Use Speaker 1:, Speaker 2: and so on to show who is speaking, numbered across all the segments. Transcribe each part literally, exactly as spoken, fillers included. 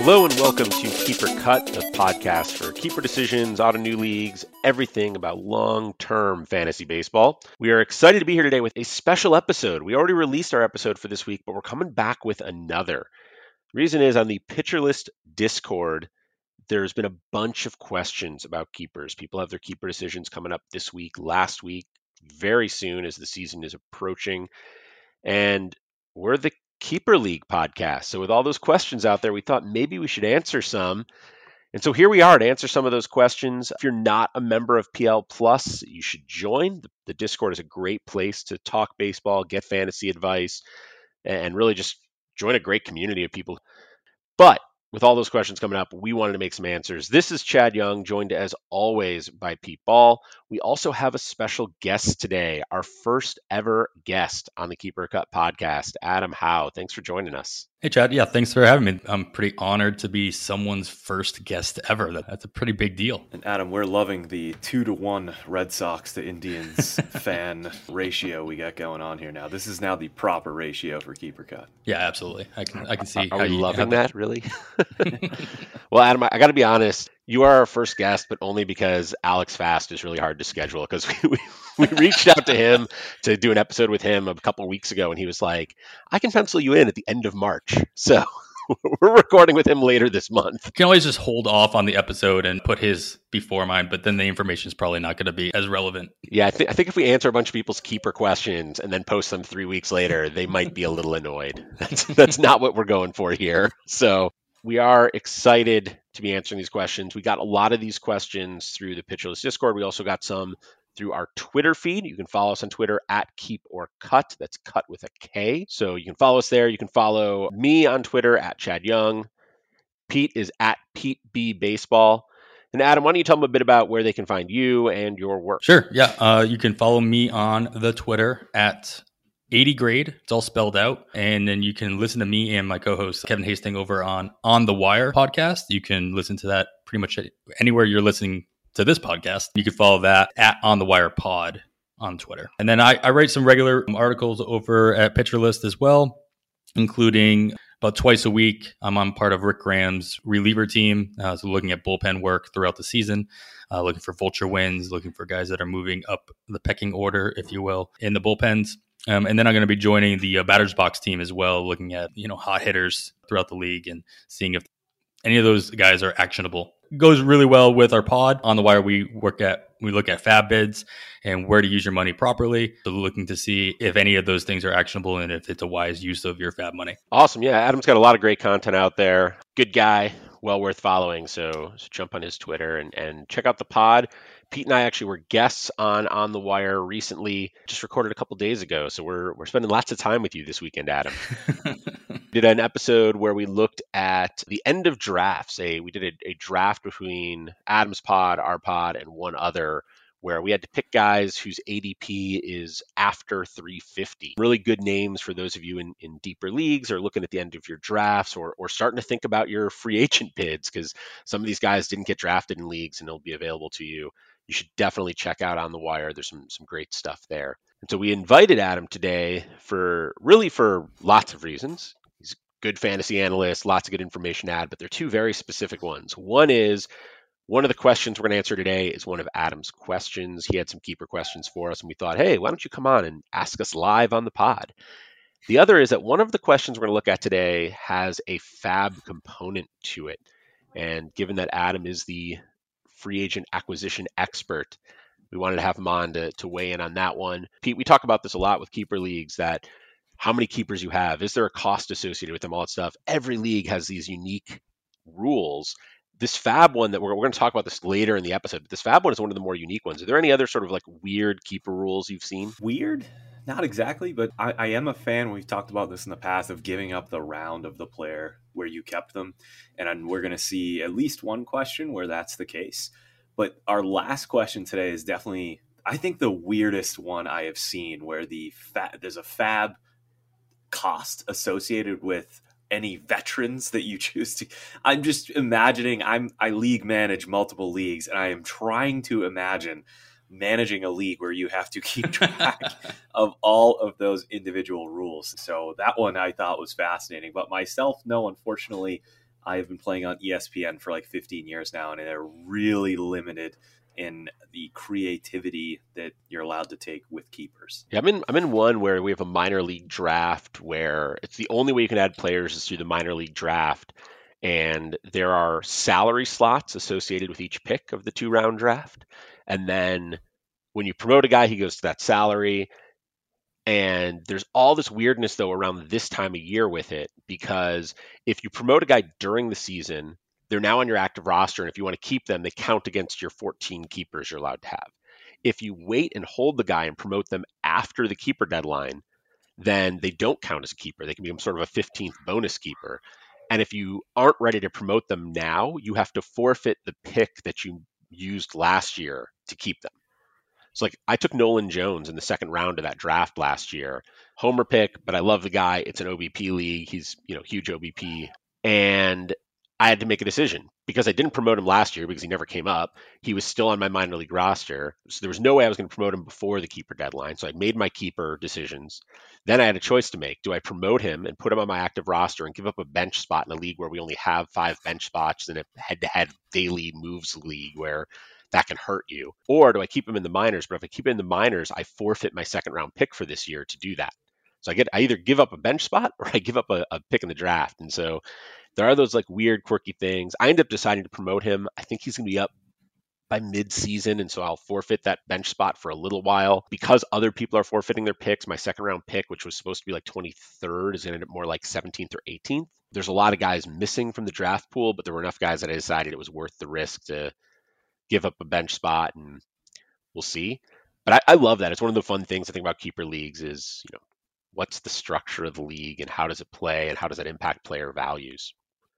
Speaker 1: Hello and welcome to Keeper Cut, the podcast for keeper decisions, auto new leagues, everything about long-term fantasy baseball. We are excited to be here today with a special episode. We already released our episode for this week, but we're coming back with another. The reason is on the Pitcher List Discord, there's been a bunch of questions about keepers. People have their keeper decisions coming up this week, last week, very soon as the season is approaching. And we're the Keeper League podcast. So with all those questions out there, we thought maybe we should answer some. And so here we are to answer some of those questions. If you're not a member of P L Plus, you should join. The, the Discord is a great place to talk baseball, get fantasy advice, and really just join a great community of people. But with all those questions coming up, we wanted to make some answers. This is Chad Young, joined as always by Pete Ball. We also have a special guest today, our first ever guest on the Keeper Cut podcast, Adam Howe. Thanks for joining us.
Speaker 2: Hey, Chad. Yeah, thanks for having me. I'm pretty honored to be someone's first guest ever. That's a pretty big deal.
Speaker 3: And Adam, we're loving the two to one Red Sox to Indians fan ratio we got going on here now. This is now the proper ratio for Keeper Cut.
Speaker 2: Yeah, absolutely. I can I can see.
Speaker 1: Are
Speaker 2: how
Speaker 1: we
Speaker 2: you
Speaker 1: loving that, that, really? Well, Adam, I, I got to be honest. You are our first guest, but only because Alex Fast is really hard to schedule because we, we, we reached out to him to do an episode with him a couple of weeks ago, and he was like, I can pencil you in at the end of March. So we're recording with him later this month.
Speaker 2: You can always just hold off on the episode and put his before mine, but then the information is probably not going to be as relevant.
Speaker 1: Yeah, I, th- I think if we answer a bunch of people's keeper questions and then post them three weeks later, they might be a little annoyed. That's, that's not what we're going for here. So we are excited to be answering these questions. We got a lot of these questions through the Pitcher List Discord. We also got some through our Twitter feed. You can follow us on Twitter at Keep or Cut. That's cut with a K. So you can follow us there. You can follow me on Twitter at Chad Young. Pete is at Pete B Baseball. And Adam, why don't you tell them a bit about where they can find you and your work?
Speaker 2: Sure. Yeah. Uh, you can follow me on the Twitter at eighty grade. It's all spelled out. And then you can listen to me and my co-host Kevin Hastings over on On the Wire podcast. You can listen to that pretty much anywhere you're listening to this podcast. You can follow that at On the Wire Pod on Twitter. And then I, I write some regular articles over at Pitcher List as well, including about twice a week. I'm on part of Rick Graham's reliever team. Uh, so looking at bullpen work throughout the season, uh, looking for vulture wins, looking for guys that are moving up the pecking order, if you will, in the bullpens. Um, and then I'm going to be joining the uh, batter's box team as well, looking at, you know, hot hitters throughout the league and seeing if any of those guys are actionable. It goes really well with our pod. On the Wire, we work at we look at fab bids and where to use your money properly. So looking to see if any of those things are actionable and if it's a wise use of your fab money.
Speaker 1: Awesome. Yeah, Adam's got a lot of great content out there. Good guy, well worth following. So, so jump on his Twitter and, and check out the pod. Pete and I actually were guests on On the Wire recently, just recorded a couple days ago. So we're we're spending lots of time with you this weekend, Adam. Did an episode where we looked at the end of drafts. A we did a, a draft between Adam's pod, our pod, and one other, where we had to pick guys whose A D P is after three fifty. Really good names for those of you in, in deeper leagues or looking at the end of your drafts or or starting to think about your free agent bids, because some of these guys didn't get drafted in leagues and they'll be available to you. You should definitely check out On the Wire. There's some some great stuff there. And so we invited Adam today for really for lots of reasons. He's a good fantasy analyst, lots of good information to add, but there are two very specific ones. One is one of the questions we're going to answer today is one of Adam's questions. He had some keeper questions for us, and we thought, hey, why don't you come on and ask us live on the pod? The other is that one of the questions we're going to look at today has a fab component to it. And given that Adam is the free agent acquisition expert, we wanted to have him on to, to weigh in on that one. Pete, we talk about this a lot with keeper leagues, that how many keepers you have, is there a cost associated with them, all that stuff. Every league has these unique rules. This fab one that we're, we're going to talk about this later in the episode, but this fab one is one of the more unique ones. Are there any other sort of like weird keeper rules you've seen?
Speaker 3: Weird? Not exactly, but I, I am a fan. We've talked about this in the past of giving up the round of the player where you kept them. And we're going to see at least one question where that's the case. But our last question today is definitely, I think, the weirdest one I have seen, where the fa- there's a fab cost associated with any veterans that you choose to. I'm just imagining, I'm I league manage multiple leagues, and I am trying to imagine managing a league where you have to keep track of all of those individual rules. So that one I thought was fascinating, but myself, no, unfortunately, I've been playing on E S P N for like fifteen years now, and they're really limited in the creativity that you're allowed to take with keepers.
Speaker 1: Yeah, I'm in I'm in one where we have a minor league draft where it's the only way you can add players is through the minor league draft. And there are salary slots associated with each pick of the two round draft. And then when you promote a guy, he goes to that salary. And there's all this weirdness, though, around this time of year with it, because if you promote a guy during the season, they're now on your active roster. And if you want to keep them, they count against your fourteen keepers you're allowed to have. If you wait and hold the guy and promote them after the keeper deadline, then they don't count as a keeper. They can become sort of a fifteenth bonus keeper. And if you aren't ready to promote them now, you have to forfeit the pick that you used last year to keep them. So like I took Nolan Jones in the second round of that draft last year. Homer pick, but I love the guy. It's an O B P league. He's, you know, huge O B P. And I had to make a decision because I didn't promote him last year because he never came up. He was still on my minor league roster. So there was no way I was going to promote him before the keeper deadline. So I made my keeper decisions. Then I had a choice to make. Do I promote him and put him on my active roster and give up a bench spot in a league where we only have five bench spots in a head-to-head daily moves league where that can hurt you? Or do I keep him in the minors? But if I keep him in the minors, I forfeit my second round pick for this year to do that. So I get I either give up a bench spot or I give up a, a pick in the draft. And so there are those like weird, quirky things. I end up deciding to promote him. I think he's going to be up by mid-season, and so I'll forfeit that bench spot for a little while. Because other people are forfeiting their picks, my second round pick, which was supposed to be like twenty-third, is going to end up more like seventeenth or eighteenth. There's a lot of guys missing from the draft pool, but there were enough guys that I decided it was worth the risk to give up a bench spot, and we'll see. But I, I love that. It's one of the fun things I think about keeper leagues is, you know, what's the structure of the league and how does it play and how does that impact player values?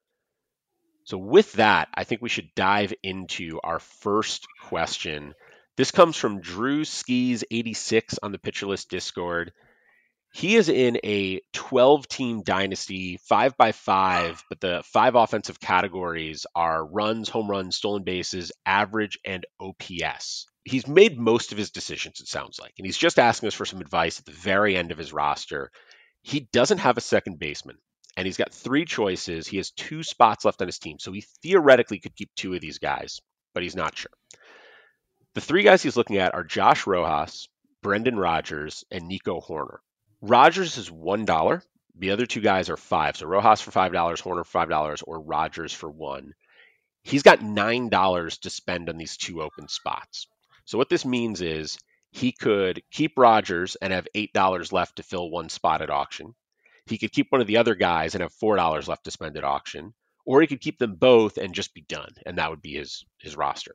Speaker 1: So with that, I think we should dive into our first question. This comes from Drew Skis eighty-six on the Pitcher List Discord. He is in a twelve-team dynasty, five by five, but the five offensive categories are runs, home runs, stolen bases, average, and O P S. He's made most of his decisions, it sounds like, and he's just asking us for some advice at the very end of his roster. He doesn't have a second baseman, and he's got three choices. He has two spots left on his team, so he theoretically could keep two of these guys, but he's not sure. The three guys he's looking at are Josh Rojas, Brendan Rodgers, and Nico Hoerner. Rodgers is one dollar. The other two guys are five. So Rojas for five dollars, Hoerner for five dollars, or Rodgers for one. He's got nine dollars to spend on these two open spots. So what this means is he could keep Rodgers and have eight dollars left to fill one spot at auction. He could keep one of the other guys and have four dollars left to spend at auction. Or he could keep them both and just be done. And that would be his, his roster.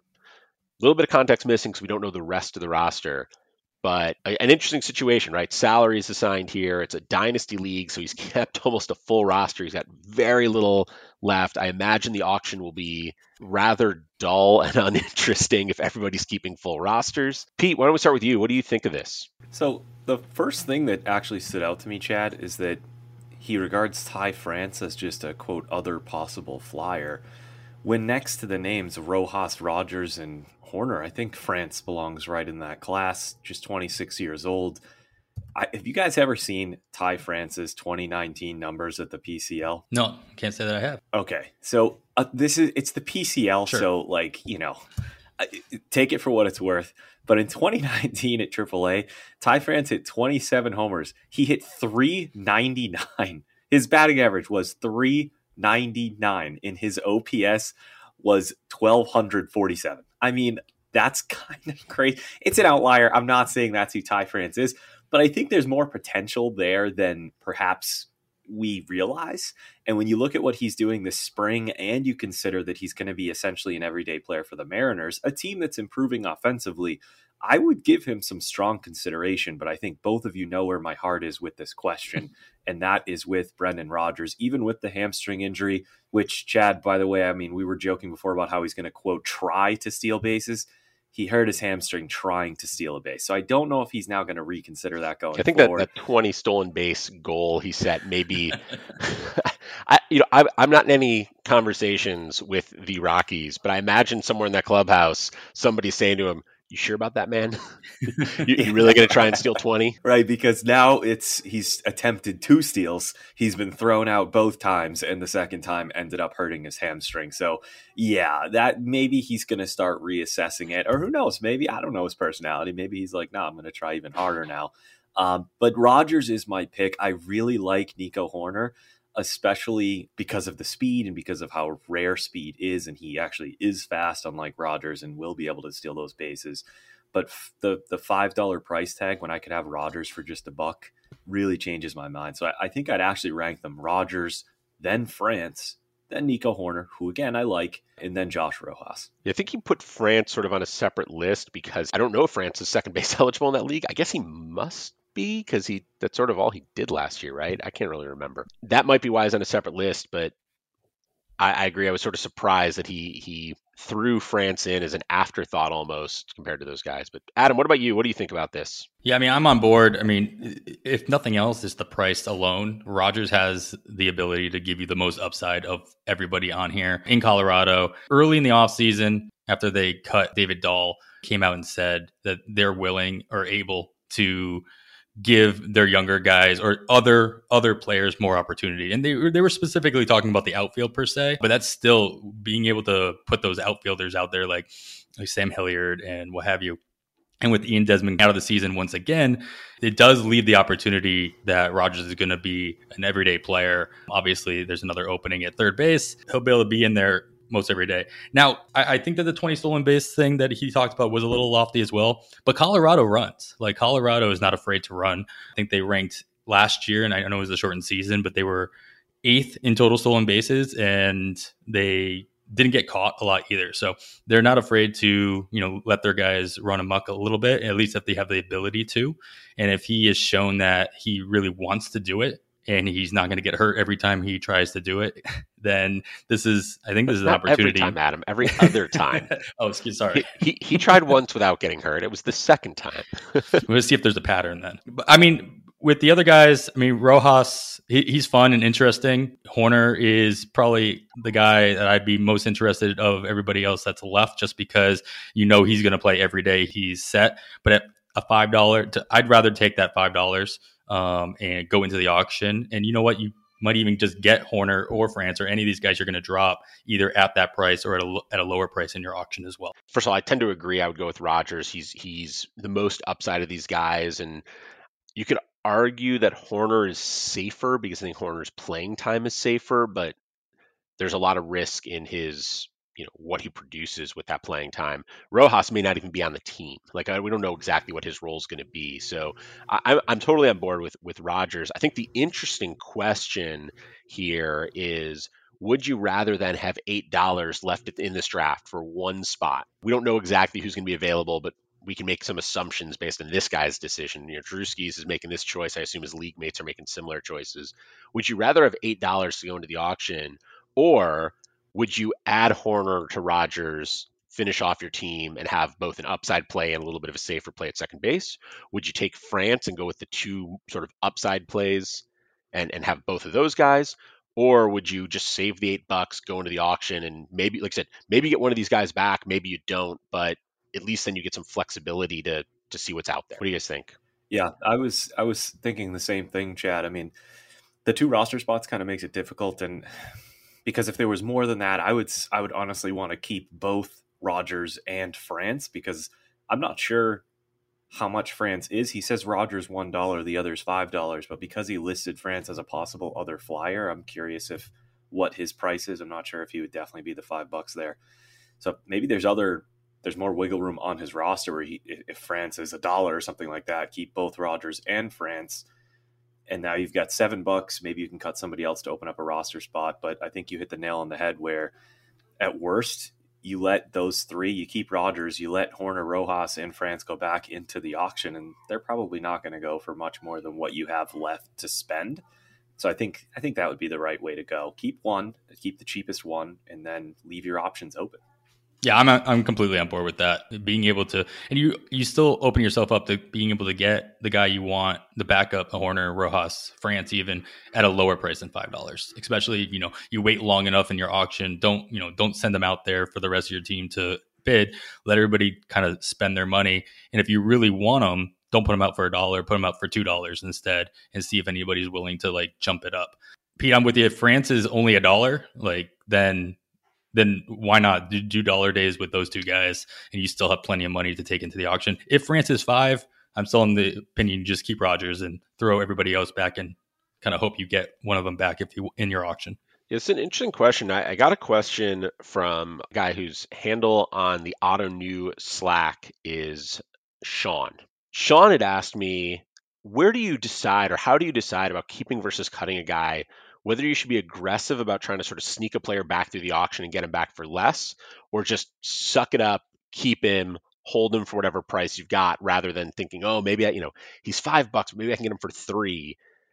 Speaker 1: A little bit of context missing because we don't know the rest of the roster. But an interesting situation, right? Salary is assigned here. It's a dynasty league, so he's kept almost a full roster. He's got very little left. I imagine the auction will be rather dull and uninteresting if everybody's keeping full rosters. Pete, why don't we start with you? What do you think of this?
Speaker 3: So the first thing that actually stood out to me, Chad, is that he regards Ty France as just a, quote, other possible flyer. When next to the names of Rojas, Rodgers, and Hoerner, I think France belongs right in that class, just twenty-six years old. I, have you guys ever seen Ty France's twenty nineteen numbers at the P C L?
Speaker 2: No, can't say that I have.
Speaker 3: Okay, so uh, this is it's the P C L,
Speaker 2: Sure.
Speaker 3: So like, you know, take it for what it's worth. But in twenty nineteen at triple A, Ty France hit twenty-seven homers. He hit three ninety-nine. His batting average was three ninety-nine, and his O P S was twelve forty-seven. I mean, that's kind of crazy. It's an outlier. I'm not saying that's who Ty France is, but I think there's more potential there than perhaps we realize. And when you look at what he's doing this spring, and you consider that he's going to be essentially an everyday player for the Mariners, a team that's improving offensively, I would give him some strong consideration. But I think both of you know where my heart is with this question, and that is with Brendan Rodgers, even with the hamstring injury, which, Chad, by the way, I mean, we were joking before about how he's going to, quote, try to steal bases. He hurt his hamstring trying to steal a base. So I don't know if he's now going to reconsider that going
Speaker 1: I think
Speaker 3: forward.
Speaker 1: that, that twenty stolen base goal he set maybe I you know I, I'm not in any conversations with the Rockies, but I imagine somewhere in that clubhouse somebody saying to him, You sure about that, man? you, you really going to try and steal twenty?
Speaker 3: Right, because now it's he's attempted two steals. He's been thrown out both times, and the second time ended up hurting his hamstring. So, yeah, that maybe he's going to start reassessing it. Or who knows? Maybe, I don't know his personality. Maybe he's like, no, I'm going to try even harder now. Um, but Rogers is my pick. I really like Nico Hoerner, especially because of the speed and because of how rare speed is. And he actually is fast, unlike Rogers, and will be able to steal those bases. But f- the the five dollar price tag when I could have Rogers for just a buck really changes my mind. So I, I think I'd actually rank them Rogers, then France, then Nico Hoerner, who again I like, and then Josh Rojas.
Speaker 1: Yeah, I think he put France sort of on a separate list because I don't know if France is second base eligible in that league. I guess he must be because he that's sort of all he did last year, right? I can't really remember. That might be why he's on a separate list, but I, I agree. I was sort of surprised that he he threw France in as an afterthought almost compared to those guys. But Adam, what about you? What do you think about this?
Speaker 2: Yeah, I mean, I'm on board. I mean, if nothing else, it's the price alone. Rogers has the ability to give you the most upside of everybody on here in Colorado. Early in the offseason, after they cut David Dahl, came out and said that they're willing or able to give their younger guys or other other players more opportunity. And they, they were specifically talking about the outfield per se, but that's still being able to put those outfielders out there like, like Sam Hilliard and what have you. And with Ian Desmond out of the season once again, it does leave the opportunity that Rogers is going to be an everyday player. Obviously, there's another opening at third base. He'll be able to be in there most every day. Now, I, I think that the twenty stolen base thing that he talked about was a little lofty as well, but Colorado runs. Like Colorado is not afraid to run. I think they ranked last year, and I know it was a shortened season, but they were eighth in total stolen bases, and they didn't get caught a lot either. So they're not afraid to, you know, let their guys run amok a little bit, at least if they have the ability to. And if he has shown that he really wants to do it, and he's not going to get hurt every time he tries to do it, then this is, I think this is an opportunity.
Speaker 1: Every time, Adam, every other time.
Speaker 2: oh, excuse, sorry.
Speaker 1: He, he he tried once without getting hurt. It was the second time.
Speaker 2: We'll see if there's a pattern then. But, I mean, with the other guys, I mean, Rojas, he, he's fun and interesting. Hoerner is probably the guy that I'd be most interested of everybody else that's left, just because you know he's going to play every day he's set. But at a five dollars, I'd rather take that five dollars um, and go into the auction. And you know what? You might even just get Hoerner or France or any of these guys you're going to drop either at that price or at a, at a lower price in your auction as well.
Speaker 1: First of all, I tend to agree. I would go with Rogers. He's he's the most upside of these guys. And you could argue that Hoerner is safer because I think Horner's playing time is safer, but there's a lot of risk in his, you know, what he produces with that playing time. Rojas may not even be on the team. Like I, we don't know exactly what his role is going to be. So I, I'm totally on board with with Rogers. I think the interesting question here is, would you rather than have eight dollars left in this draft for one spot? We don't know exactly who's going to be available, but we can make some assumptions based on this guy's decision. You know, Drewski's is making this choice. I assume his league mates are making similar choices. Would you rather have eight dollars to go into the auction, or would you add Hoerner to Rogers, finish off your team, and have both an upside play and a little bit of a safer play at second base? Would you take France and go with the two sort of upside plays and, and have both of those guys? Or would you just save the eight bucks, go into the auction, and maybe, like I said, maybe get one of these guys back, maybe you don't, but at least then you get some flexibility to to see what's out there. What do you guys think?
Speaker 3: Yeah, I was I was thinking the same thing, Chad. I mean, the two roster spots kind of makes it difficult, and because if there was more than that, I would I would honestly want to keep both Rogers and France, because I'm not sure how much France is. He says Rogers one dollar, the other's five dollars, but because he listed France as a possible other flyer, I'm curious if what his price is. I'm not sure if he would definitely be the five bucks there. So maybe there's other. There's more wiggle room on his roster where he, if France is a dollar or something like that, keep both Rogers and France. And now you've got seven bucks. Maybe you can cut somebody else to open up a roster spot. But I think you hit the nail on the head where at worst, you let those three, you keep Rogers, you let Hoerner, Rojas, and France go back into the auction, and they're probably not going to go for much more than what you have left to spend. So I think I think that would be the right way to go. Keep one, keep the cheapest one, and then leave your options open.
Speaker 2: Yeah, I'm I'm completely on board with that. Being able to, and you you still open yourself up to being able to get the guy you want, the backup, a Hoerner, Rojas, France, even at a lower price than five dollars. Especially, you know, you wait long enough in your auction. Don't you know? Don't send them out there for the rest of your team to bid. Let everybody kind of spend their money. And if you really want them, don't put them out for a dollar, put them out for two dollars instead, and see if anybody's willing to like jump it up. Pete, I'm with you. If France is only a dollar, like then then why not do, do dollar days with those two guys, and you still have plenty of money to take into the auction. If France is five, I'm still in the opinion, just keep Rodgers and throw everybody else back and kind of hope you get one of them back if you in your auction.
Speaker 1: It's an interesting question. I, I got a question from a guy whose handle on the Auto New Slack is Sean. Sean had asked me, where do you decide or how do you decide about keeping versus cutting a guy, whether you should be aggressive about trying to sort of sneak a player back through the auction and get him back for less, or just suck it up, keep him, hold him for whatever price you've got, rather than thinking, oh, maybe I, you know, he's five bucks, maybe I can get him for three.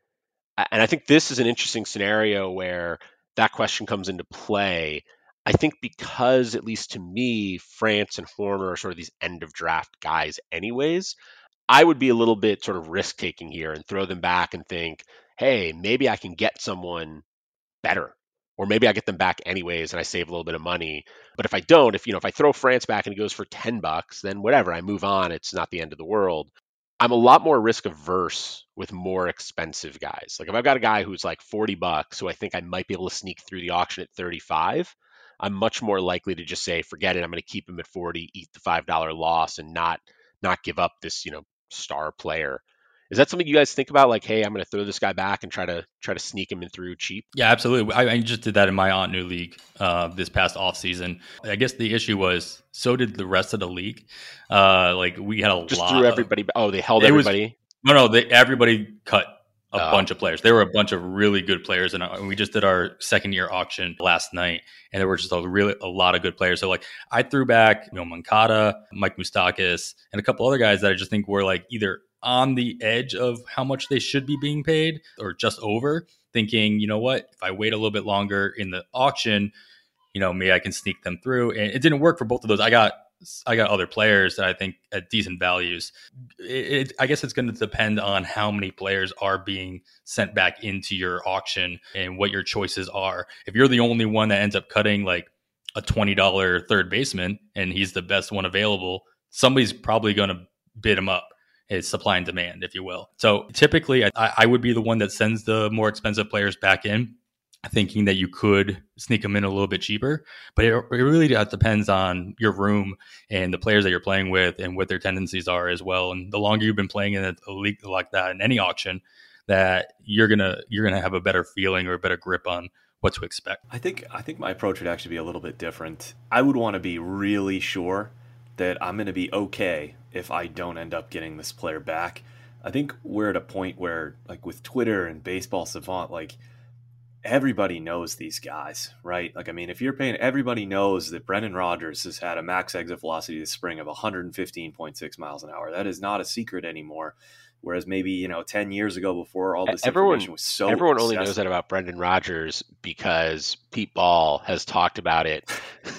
Speaker 1: And I think this is an interesting scenario where that question comes into play. I think because, at least to me, France and Horner are sort of these end of draft guys anyways, I would be a little bit sort of risk taking here and throw them back and think, hey, maybe I can get someone better, or maybe I get them back anyways and I save a little bit of money. But if I don't, if you know, if I throw France back and he goes for ten bucks, then whatever, I move on. It's not the end of the world. I'm a lot more risk averse with more expensive guys. Like if I've got a guy who's like forty bucks, who I think I might be able to sneak through the auction at thirty-five, I'm much more likely to just say, forget it. I'm going to keep him at forty, eat the five dollar loss, and not not give up this, you know, star player. Is that something you guys think about? Like, hey, I'm going to throw this guy back and try to try to sneak him in through cheap?
Speaker 2: Yeah, absolutely. I, I just did that in my Aunt New league uh, this past off season. I guess the issue was so did the rest of the league. Uh, like we had a
Speaker 1: just
Speaker 2: lot.
Speaker 1: Just threw everybody. Of, oh, they held
Speaker 2: it
Speaker 1: everybody.
Speaker 2: Was, no, no, they, everybody cut a
Speaker 1: uh,
Speaker 2: bunch of players. There were a bunch of really good players, and we just did our second year auction last night, and there were just a really a lot of good players. So like I threw back, you know, Moncada, Mike Moustakas, and a couple other guys that I just think were like either on the edge of how much they should be being paid or just over, thinking, you know what, if I wait a little bit longer in the auction, you know, maybe I can sneak them through. And it didn't work for both of those. I got I got other players that I think at decent values. It, it, I guess it's going to depend on how many players are being sent back into your auction and what your choices are. If you're the only one that ends up cutting like a twenty dollars third baseman and he's the best one available, somebody's probably going to bid him up. It's supply and demand, if you will. So typically, I, I would be the one that sends the more expensive players back in, thinking that you could sneak them in a little bit cheaper. But it, it really depends on your room and the players that you're playing with and what their tendencies are as well. And the longer you've been playing in a league like that, in any auction, that you're gonna you're gonna have a better feeling or a better grip on what to expect.
Speaker 3: I think I think my approach would actually be a little bit different. I would want to be really sure that I'm going to be okay if I don't end up getting this player back. I think we're at a point where, like with Twitter and Baseball Savant, like everybody knows these guys, right? Like, I mean, if you're paying, everybody knows that Brendan Rodgers has had a max exit velocity this spring of one fifteen point six miles an hour. That is not a secret anymore. Whereas maybe, you know, ten years ago before all this
Speaker 1: everyone,
Speaker 3: information was so
Speaker 1: Everyone
Speaker 3: accessible.
Speaker 1: only knows that about Brendan Rodgers because Pete Ball has talked about it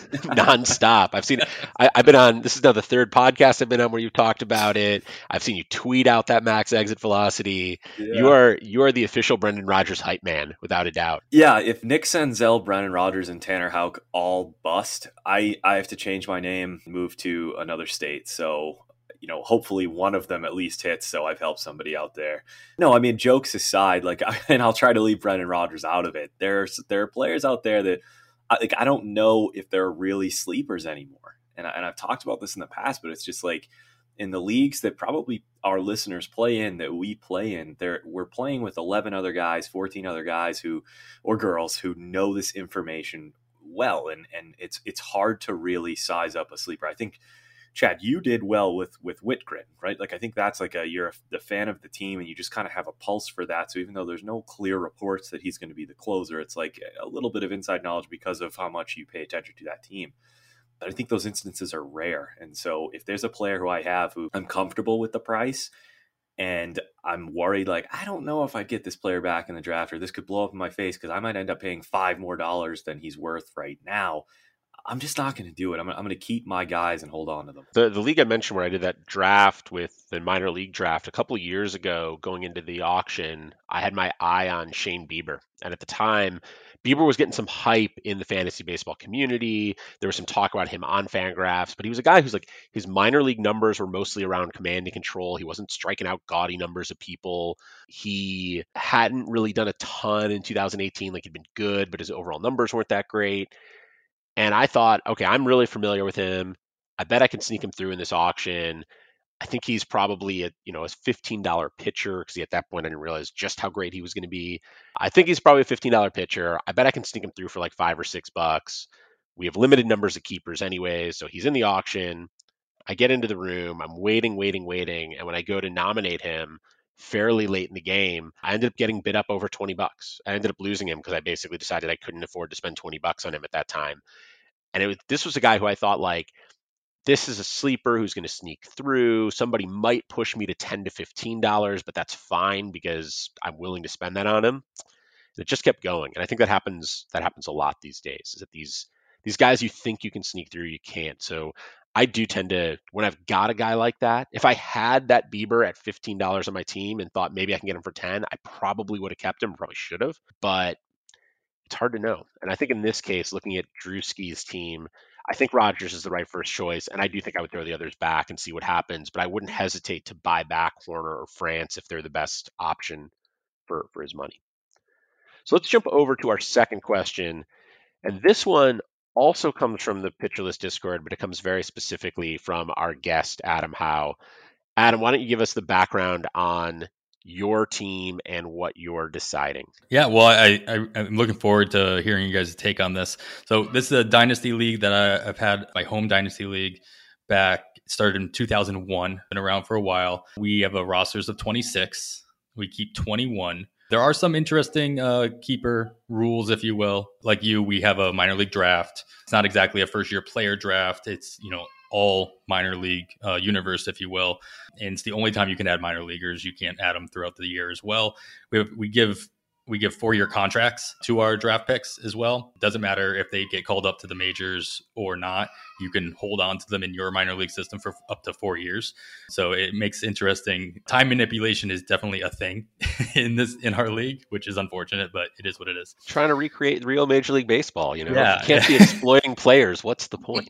Speaker 1: nonstop. I've seen, I, I've been on, this is now the third podcast I've been on where you've talked about it. I've seen you tweet out that max exit velocity. Yeah. You are you are the official Brendan Rodgers hype man, without a doubt.
Speaker 3: Yeah, if Nick Senzel, Brendan Rodgers, and Tanner Houck all bust, I, I have to change my name, move to another state. So you know, hopefully one of them at least hits, so I've helped somebody out there. No, I mean, jokes aside, like, and I'll try to leave Brendan Rodgers out of it. There's there are players out there that, like, I don't know if they're really sleepers anymore. And, I, and I've talked about this in the past, but it's just like in the leagues that probably our listeners play in, that we play in, there we're playing with eleven other guys, fourteen other guys who, or girls who know this information well, and and it's it's hard to really size up a sleeper. I think, Chad, you did well with with Whitgren, right? Like, I think that's like a, you're a, the fan of the team and you just kind of have a pulse for that. So even though there's no clear reports that he's going to be the closer, it's like a little bit of inside knowledge because of how much you pay attention to that team. But I think those instances are rare. And so if there's a player who I have who I'm comfortable with the price and I'm worried, like, I don't know if I get this player back in the draft, or this could blow up in my face because I might end up paying five more dollars than he's worth right now, I'm just not going to do it. I'm, I'm going to keep my guys and hold on to them.
Speaker 1: The the league I mentioned where I did that draft with the minor league draft a couple of years ago, going into the auction, I had my eye on Shane Bieber. And at the time, Bieber was getting some hype in the fantasy baseball community. There was some talk about him on Fangraphs, but he was a guy who's like, his minor league numbers were mostly around command and control. He wasn't striking out gaudy numbers of people. He hadn't really done a ton in two thousand eighteen. Like, he'd been good, but his overall numbers weren't that great. And I thought, okay, I'm really familiar with him. I bet I can sneak him through in this auction. I think he's probably a, you know, a fifteen dollar pitcher, because at that point I didn't realize just how great he was going to be. I think he's probably a fifteen dollar pitcher. I bet I can sneak him through for like five or six bucks. We have limited numbers of keepers anyway, so he's in the auction. I get into the room. I'm waiting, waiting, waiting. And when I go to nominate him fairly late in the game, I ended up getting bid up over twenty bucks. I ended up losing him because I basically decided I couldn't afford to spend twenty bucks on him at that time. And it was, this was a guy who I thought, like, this is a sleeper who's going to sneak through. Somebody might push me to ten to fifteen dollars, but that's fine because I'm willing to spend that on him. And it just kept going. And I think that happens that happens a lot these days, is that these these guys you think you can sneak through, you can't. So I do tend to, when I've got a guy like that, if I had that Bieber at fifteen dollars on my team and thought maybe I can get him for ten, I probably would have kept him, probably should have. But it's hard to know. And I think in this case, looking at Drewski's team, I think Rogers is the right first choice. And I do think I would throw the others back and see what happens. But I wouldn't hesitate to buy back Horner or France if they're the best option for, for his money. So let's jump over to our second question. And this one also comes from the Pitcher List Discord, but it comes very specifically from our guest, Adam Howe. Adam, why don't you give us the background on your team and what you're deciding?
Speaker 2: Yeah, well, I, I, I'm looking forward to hearing you guys' take on this. So this is a dynasty league that I, I've had, my home dynasty league back, started in two thousand one, been around for a while. We have a rosters of twenty-six. We keep twenty-one. There are some interesting uh, keeper rules, if you will. Like you, we have a minor league draft. It's not exactly a first year player draft. It's, you know, all minor league uh, universe, if you will. And it's the only time you can add minor leaguers. You can't add them throughout the year as well. We have, we give we give four-year contracts to our draft picks as well. It doesn't matter if they get called up to the majors or not. You can hold on to them in your minor league system for up to four years. So it makes interesting. Time manipulation is definitely a thing in this in our league, which is unfortunate, but it is what it is.
Speaker 1: Trying to recreate real Major League Baseball, you know?
Speaker 2: Yeah.
Speaker 1: You can't be exploiting players. What's the point?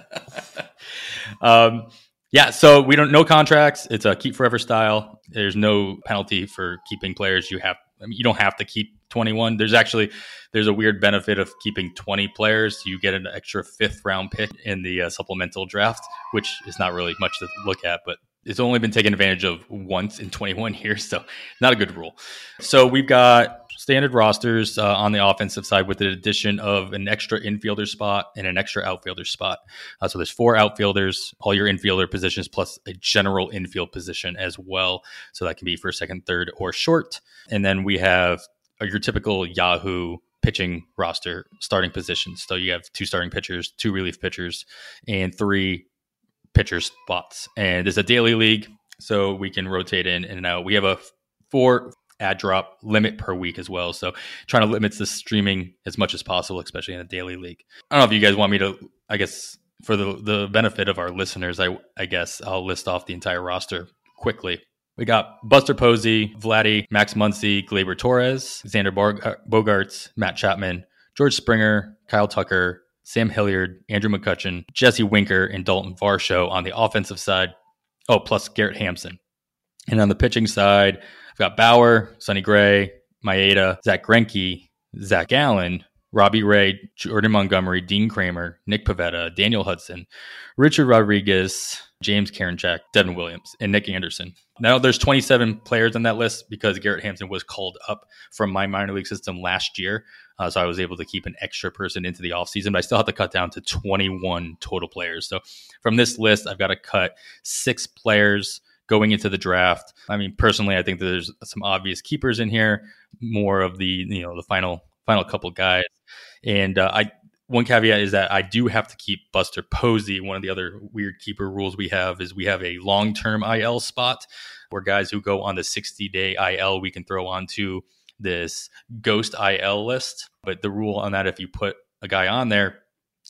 Speaker 2: um, yeah, so we don't no contracts. It's a keep forever style. There's no penalty for keeping players. You have I mean, you don't have to keep twenty-one. There's actually there's a weird benefit of keeping twenty players. You get an extra fifth round pick in the uh, supplemental draft, which is not really much to look at, but it's only been taken advantage of once in twenty-one years, so not a good rule. So we've got standard rosters uh, on the offensive side with the addition of an extra infielder spot and an extra outfielder spot. Uh, so there's four outfielders, all your infielder positions, plus a general infield position as well. So that can be first, second, third, or short. And then we have your typical Yahoo pitching roster starting positions. So you have two starting pitchers, two relief pitchers, and three pitcher spots. And it's a daily league, so we can rotate in and out. We have a four ad drop limit per week as well, so trying to limit the streaming as much as possible, especially in a daily league. I don't know if you guys want me to, I guess for the the benefit of our listeners, I I guess I'll list off the entire roster quickly. We got Buster Posey, Vladdy, Max Muncy, Gleyber Torres, Xander Bogaerts, Matt Chapman, George Springer, Kyle Tucker, Sam Hilliard, Andrew McCutchen, Jesse Winker, and Dalton Varsho on the offensive side. Oh, plus Garrett Hampson. And on the pitching side, I've got Bauer, Sonny Gray, Maeda, Zach Greinke, Zach Allen, Robbie Ray, Jordan Montgomery, Dean Kramer, Nick Pivetta, Daniel Hudson, Richard Rodriguez, James Karinchak, Devin Williams, and Nick Anderson. Now there's twenty-seven players on that list because Garrett Hampson was called up from my minor league system last year. Uh, so I was able to keep an extra person into the offseason, but I still have to cut down to twenty-one total players. So from this list, I've got to cut six players going into the draft. I mean, personally, I think that there's some obvious keepers in here, more of the, you know, the final final couple guys. And uh, I one caveat is that I do have to keep Buster Posey. One of the other weird keeper rules we have is we have a long-term I L spot where guys who go on the sixty-day I L, we can throw onto this ghost I L list. But the rule on that, if you put a guy on there,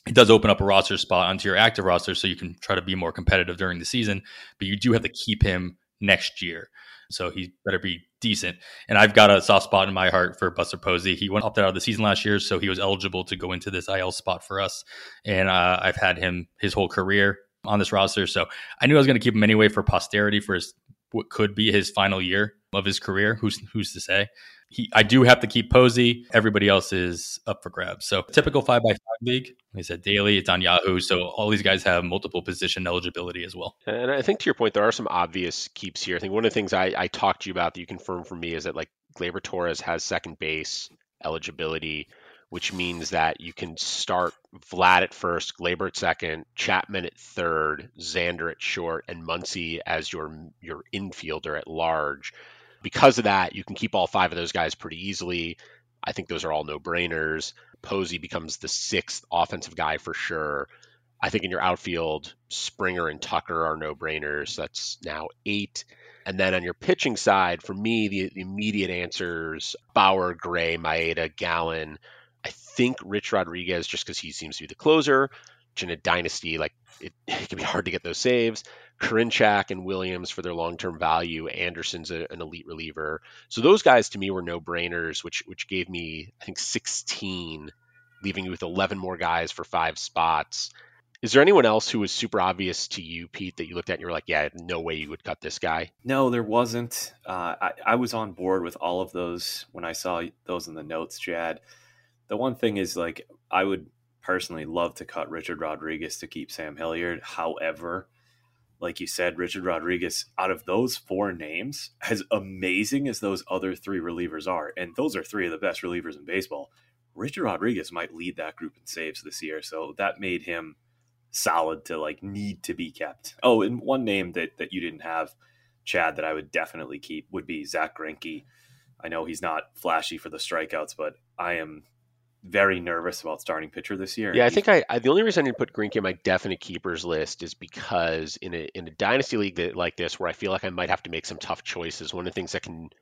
Speaker 2: it does open up a roster spot onto your active roster, so you can try to be more competitive during the season. But you do have to keep him next year, so he better be decent. And I've got a soft spot in my heart for Buster Posey. He went opted out of the season last year, so he was eligible to go into this I L spot for us. And uh, I've had him his whole career on this roster, so I knew I was going to keep him anyway for posterity for his what could be his final year of his career. Who's who's to say? He, I do have to keep Posey. Everybody else is up for grabs. So typical five by five league. Like I said, daily, it's on Yahoo. So all these guys have multiple position eligibility as well.
Speaker 1: And I think to your point, there are some obvious keeps here. I think one of the things I, I talked to you about that you confirmed for me is that like Gleyber Torres has second base eligibility, which means that you can start Vlad at first, Gleyber at second, Chapman at third, Xander at short, and Muncy as your your infielder at large. Because of that, you can keep all five of those guys pretty easily. I think those are all no-brainers. Posey becomes the sixth offensive guy for sure. I think in your outfield, Springer and Tucker are no-brainers. That's now eight. And then on your pitching side, for me, the, the immediate answers, Bauer, Gray, Maeda, Gallen. I think Rich Rodriguez, just because he seems to be the closer. In a dynasty, like it, it can be hard to get those saves. Karinchak and Williams for their long-term value. Anderson's a, an elite reliever. So those guys to me were no-brainers, which which gave me, I think, sixteen, leaving you with eleven more guys for five spots. Is there anyone else who was super obvious to you, Pete, that you looked at and you were like, yeah, no way you would cut this guy?
Speaker 3: No, there wasn't. Uh, I, I was on board with all of those when I saw those in the notes, Chad. The one thing is, like, I would personally love to cut Richard Rodriguez to keep Sam Hilliard. However, like you said, Richard Rodriguez, out of those four names, as amazing as those other three relievers are, and those are three of the best relievers in baseball, Richard Rodriguez might lead that group in saves this year. So that made him solid to like need to be kept. Oh, and one name that, that you didn't have, Chad, that I would definitely keep would be Zach Greinke. I know he's not flashy for the strikeouts, but I am very nervous about starting pitcher this year.
Speaker 1: Yeah, I think I, I the only reason I didn't put Greinke in my definite keepers list is because in a in a dynasty league that, like this, where I feel like I might have to make some tough choices, one of the things that can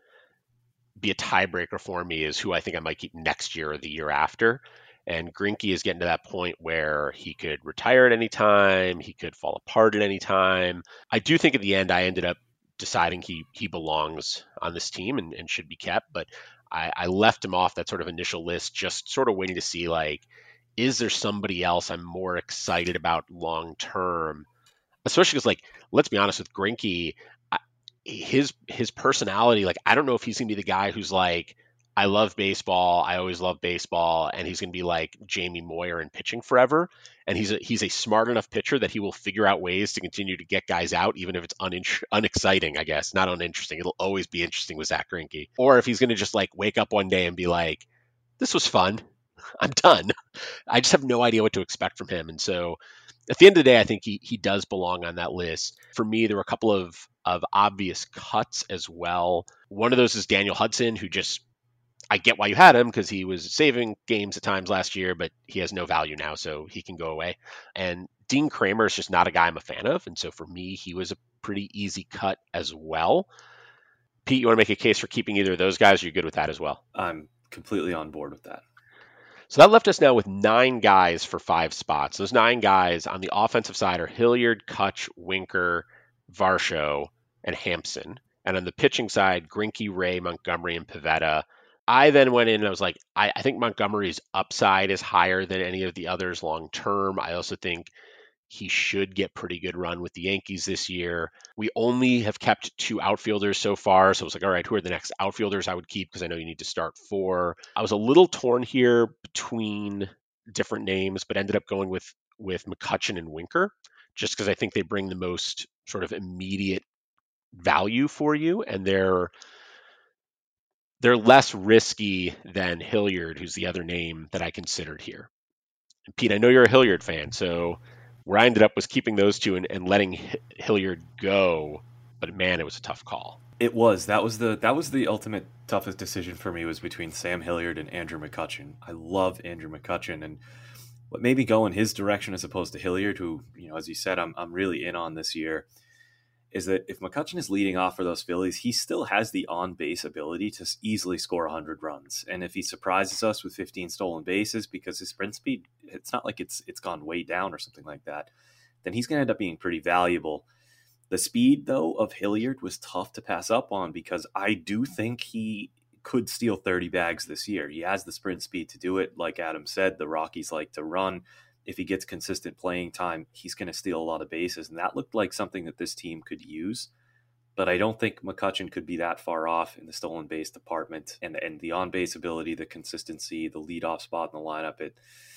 Speaker 1: be a tiebreaker for me is who I think I might keep next year or the year after. And Greinke is getting to that point where he could retire at any time, he could fall apart at any time. I do think at the end I ended up deciding he he belongs on this team and, and should be kept, but I, I left him off that sort of initial list, just sort of waiting to see, like, is there somebody else I'm more excited about long term? Especially because, like, let's be honest with Greinke, I, his his personality, like, I don't know if he's gonna be the guy who's like, I love baseball, I always love baseball, and he's gonna be like Jamie Moyer in pitching forever. And he's a, he's a smart enough pitcher that he will figure out ways to continue to get guys out, even if it's unin- unexciting, I guess. Not uninteresting. It'll always be interesting with Zach Greinke. Or if he's going to just like wake up one day and be like, this was fun, I'm done. I just have no idea what to expect from him. And so at the end of the day, I think he he does belong on that list. For me, there were a couple of, of obvious cuts as well. One of those is Daniel Hudson, who just, I get why you had him because he was saving games at times last year, but he has no value now, so he can go away. And Dean Kramer is just not a guy I'm a fan of, and so for me, he was a pretty easy cut as well. Pete, you want to make a case for keeping either of those guys, or you're good with that as well?
Speaker 3: I'm completely on board with that.
Speaker 1: So that left us now with nine guys for five spots. Those nine guys on the offensive side are Hilliard, Kutch, Winker, Varsho, and Hampson. And on the pitching side, Greinke, Ray, Montgomery, and Pivetta. I then went in and I was like, I, I think Montgomery's upside is higher than any of the others long term. I also think he should get pretty good run with the Yankees this year. We only have kept two outfielders so far. So I was like, all right, who are the next outfielders I would keep? Because I know you need to start four. I was a little torn here between different names, but ended up going with, with McCutchen and Winker, just because I think they bring the most sort of immediate value for you. And they're They're less risky than Hilliard, who's the other name that I considered here. And Pete, I know you're a Hilliard fan, so where I ended up was keeping those two and, and letting H- Hilliard go. But man, it was a tough call.
Speaker 3: It was. That was the that was the ultimate toughest decision for me, was between Sam Hilliard and Andrew McCutchen. I love Andrew McCutchen, and what made me go in his direction as opposed to Hilliard, who, you know, as you said, I'm I'm really in on this year, is that if McCutchen is leading off for those Phillies, he still has the on-base ability to easily score one hundred runs. And if he surprises us with fifteen stolen bases, because his sprint speed it's not like it's it's gone way down or something like that, then he's going to end up being pretty valuable. The speed, though, of Hilliard was tough to pass up on because I do think he could steal thirty bags this year. He has the sprint speed to do it. Like Adam said, the Rockies like to run. If he gets consistent playing time, he's going to steal a lot of bases. And that looked like something that this team could use. But I don't think McCutchen could be that far off in the stolen base department. And, and the on-base ability, the consistency, the leadoff spot in the lineup, it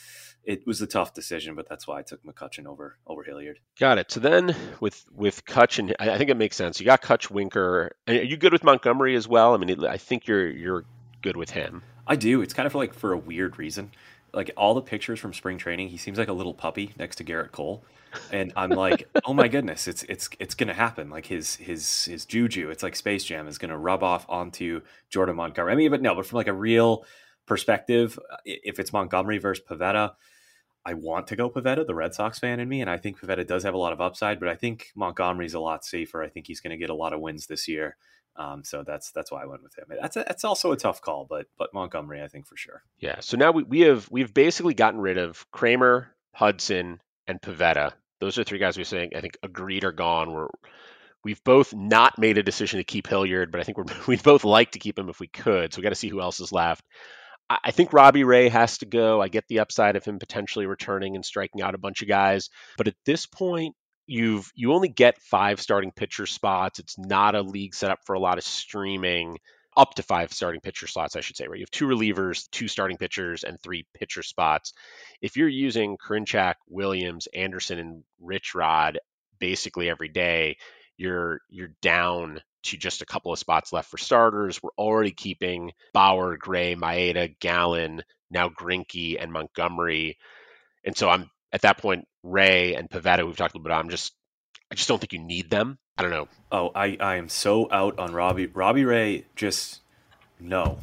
Speaker 3: it was a tough decision, but that's why I took McCutchen over over Hilliard.
Speaker 1: Got it. So then with with Cutchen, I, I think it makes sense. You got Cutch, Winker. Are you good with Montgomery as well? I mean, I think you're you're good with him.
Speaker 3: I do. It's kind of like for a weird reason. Like all the pictures from spring training, he seems like a little puppy next to Garrett Cole. And I'm like, oh my goodness, it's it's it's gonna happen. Like his his his juju, it's like Space Jam is gonna rub off onto Jordan Montgomery. I mean, but no, but from like a real perspective, if it's Montgomery versus Pivetta, I want to go Pivetta, the Red Sox fan in me, and I think Pivetta does have a lot of upside, but I think Montgomery's a lot safer. I think he's going to get a lot of wins this year. Um, so that's that's why I went with him. That's a, that's also a tough call, but but Montgomery, I think for sure.
Speaker 1: Yeah. So now we, we have we've basically gotten rid of Kramer, Hudson, and Pivetta. Those are three guys we're saying I think agreed are gone. We're we've both not made a decision to keep Hilliard, but I think we're we'd both like to keep him if we could. So we got to see who else is left. I think Robbie Ray has to go. I get the upside of him potentially returning and striking out a bunch of guys. But at this point, you've you only get five starting pitcher spots. It's not a league set up for a lot of streaming. Up to five starting pitcher slots, I should say, right? You have two relievers, two starting pitchers, and three pitcher spots. If you're using Karinchak, Williams, Anderson, and Rich Rod basically every day, you're you're down to just a couple of spots left for starters. We're already keeping Bauer, Gray, Maeda, Gallen, now Greinke, and Montgomery. And so I'm at that point, Ray and Pivetta, we've talked a little bit about, I'm just, I just don't think you need them. I don't know.
Speaker 3: Oh, I, I am so out on Robbie. Robbie Ray, just no.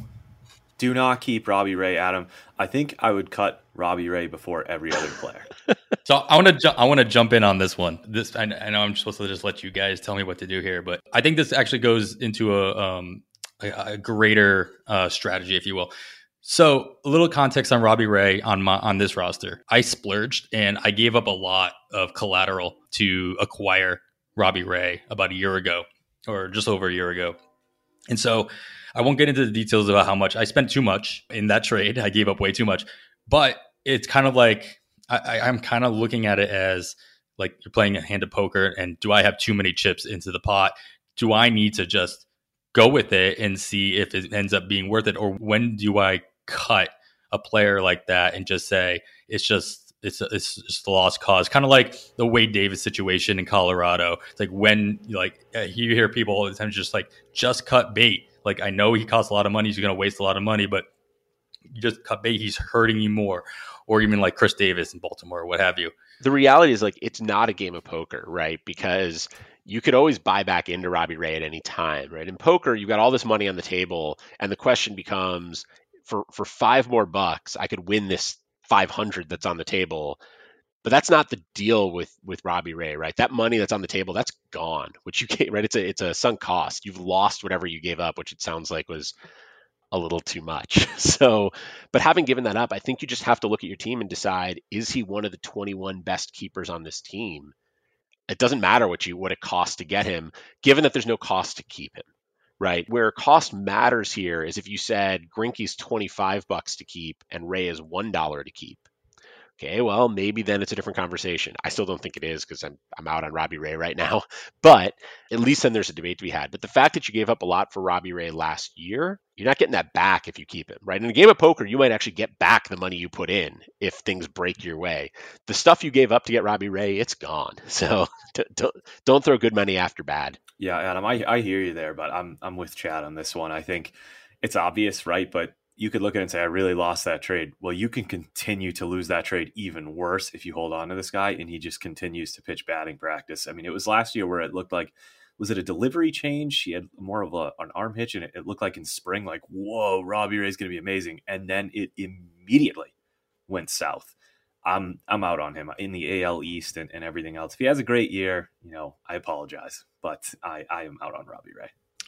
Speaker 3: Do not keep Robbie Ray, Adam. I think I would cut Robbie Ray before every other player.
Speaker 2: So I want to ju- I want to jump in on this one. This I, I know I'm supposed to just let you guys tell me what to do here, but I think this actually goes into a um a, a greater uh, strategy, if you will. So a little context on Robbie Ray on my on this roster. I splurged and I gave up a lot of collateral to acquire Robbie Ray about a year ago, or just over a year ago, and so I won't get into the details about how much I spent. Too much in that trade. I gave up way too much, but it's kind of like. I, I'm kind of looking at it as like you're playing a hand of poker, and do I have too many chips into the pot? Do I need to just go with it and see if it ends up being worth it? Or when do I cut a player like that and just say, it's just, it's, it's just a lost cause? Kind of like the Wade Davis situation in Colorado. It's like when like you hear people all the time just like, just cut bait. Like, I know he costs a lot of money. He's going to waste a lot of money, but you just cut bait. He's hurting you more. Or even like Chris Davis in Baltimore, or what have you.
Speaker 1: The reality is like it's not a game of poker, right? Because you could always buy back into Robbie Ray at any time, right? In poker, you've got all this money on the table, and the question becomes, for for five more bucks, I could win this five hundred that's on the table. But that's not the deal with with Robbie Ray, right? That money that's on the table, that's gone. Which you can't, right? It's a it's a sunk cost. You've lost whatever you gave up, which it sounds like was a little too much. So, but having given that up, I think you just have to look at your team and decide, is he one of the twenty-one best keepers on this team? It doesn't matter what you what it costs to get him, given that there's no cost to keep him, right? Where cost matters here is if you said Greinke's twenty-five bucks to keep and Ray is one dollar to keep. Okay, well, maybe then it's a different conversation. I still don't think it is because I'm I'm out on Robbie Ray right now. But at least then there's a debate to be had. But the fact that you gave up a lot for Robbie Ray last year, you're not getting that back if you keep him, right? In a game of poker, you might actually get back the money you put in if things break your way. The stuff you gave up to get Robbie Ray, it's gone. So don't don't throw good money after bad.
Speaker 3: Yeah, Adam, I I hear you there, but I'm I'm with Chad on this one. I think it's obvious, right? But you could look at it and say, I really lost that trade. Well, you can continue to lose that trade even worse if you hold on to this guy and he just continues to pitch batting practice. I mean, it was last year where it looked like, was it a delivery change? She had more of a, an arm hitch, and it, it looked like in spring, like, whoa, Robbie Ray's going to be amazing. And then it immediately went south. I'm I'm out on him in the A L East and, and everything else. If he has a great year, you know, I apologize, but I, I am out on Robbie Ray.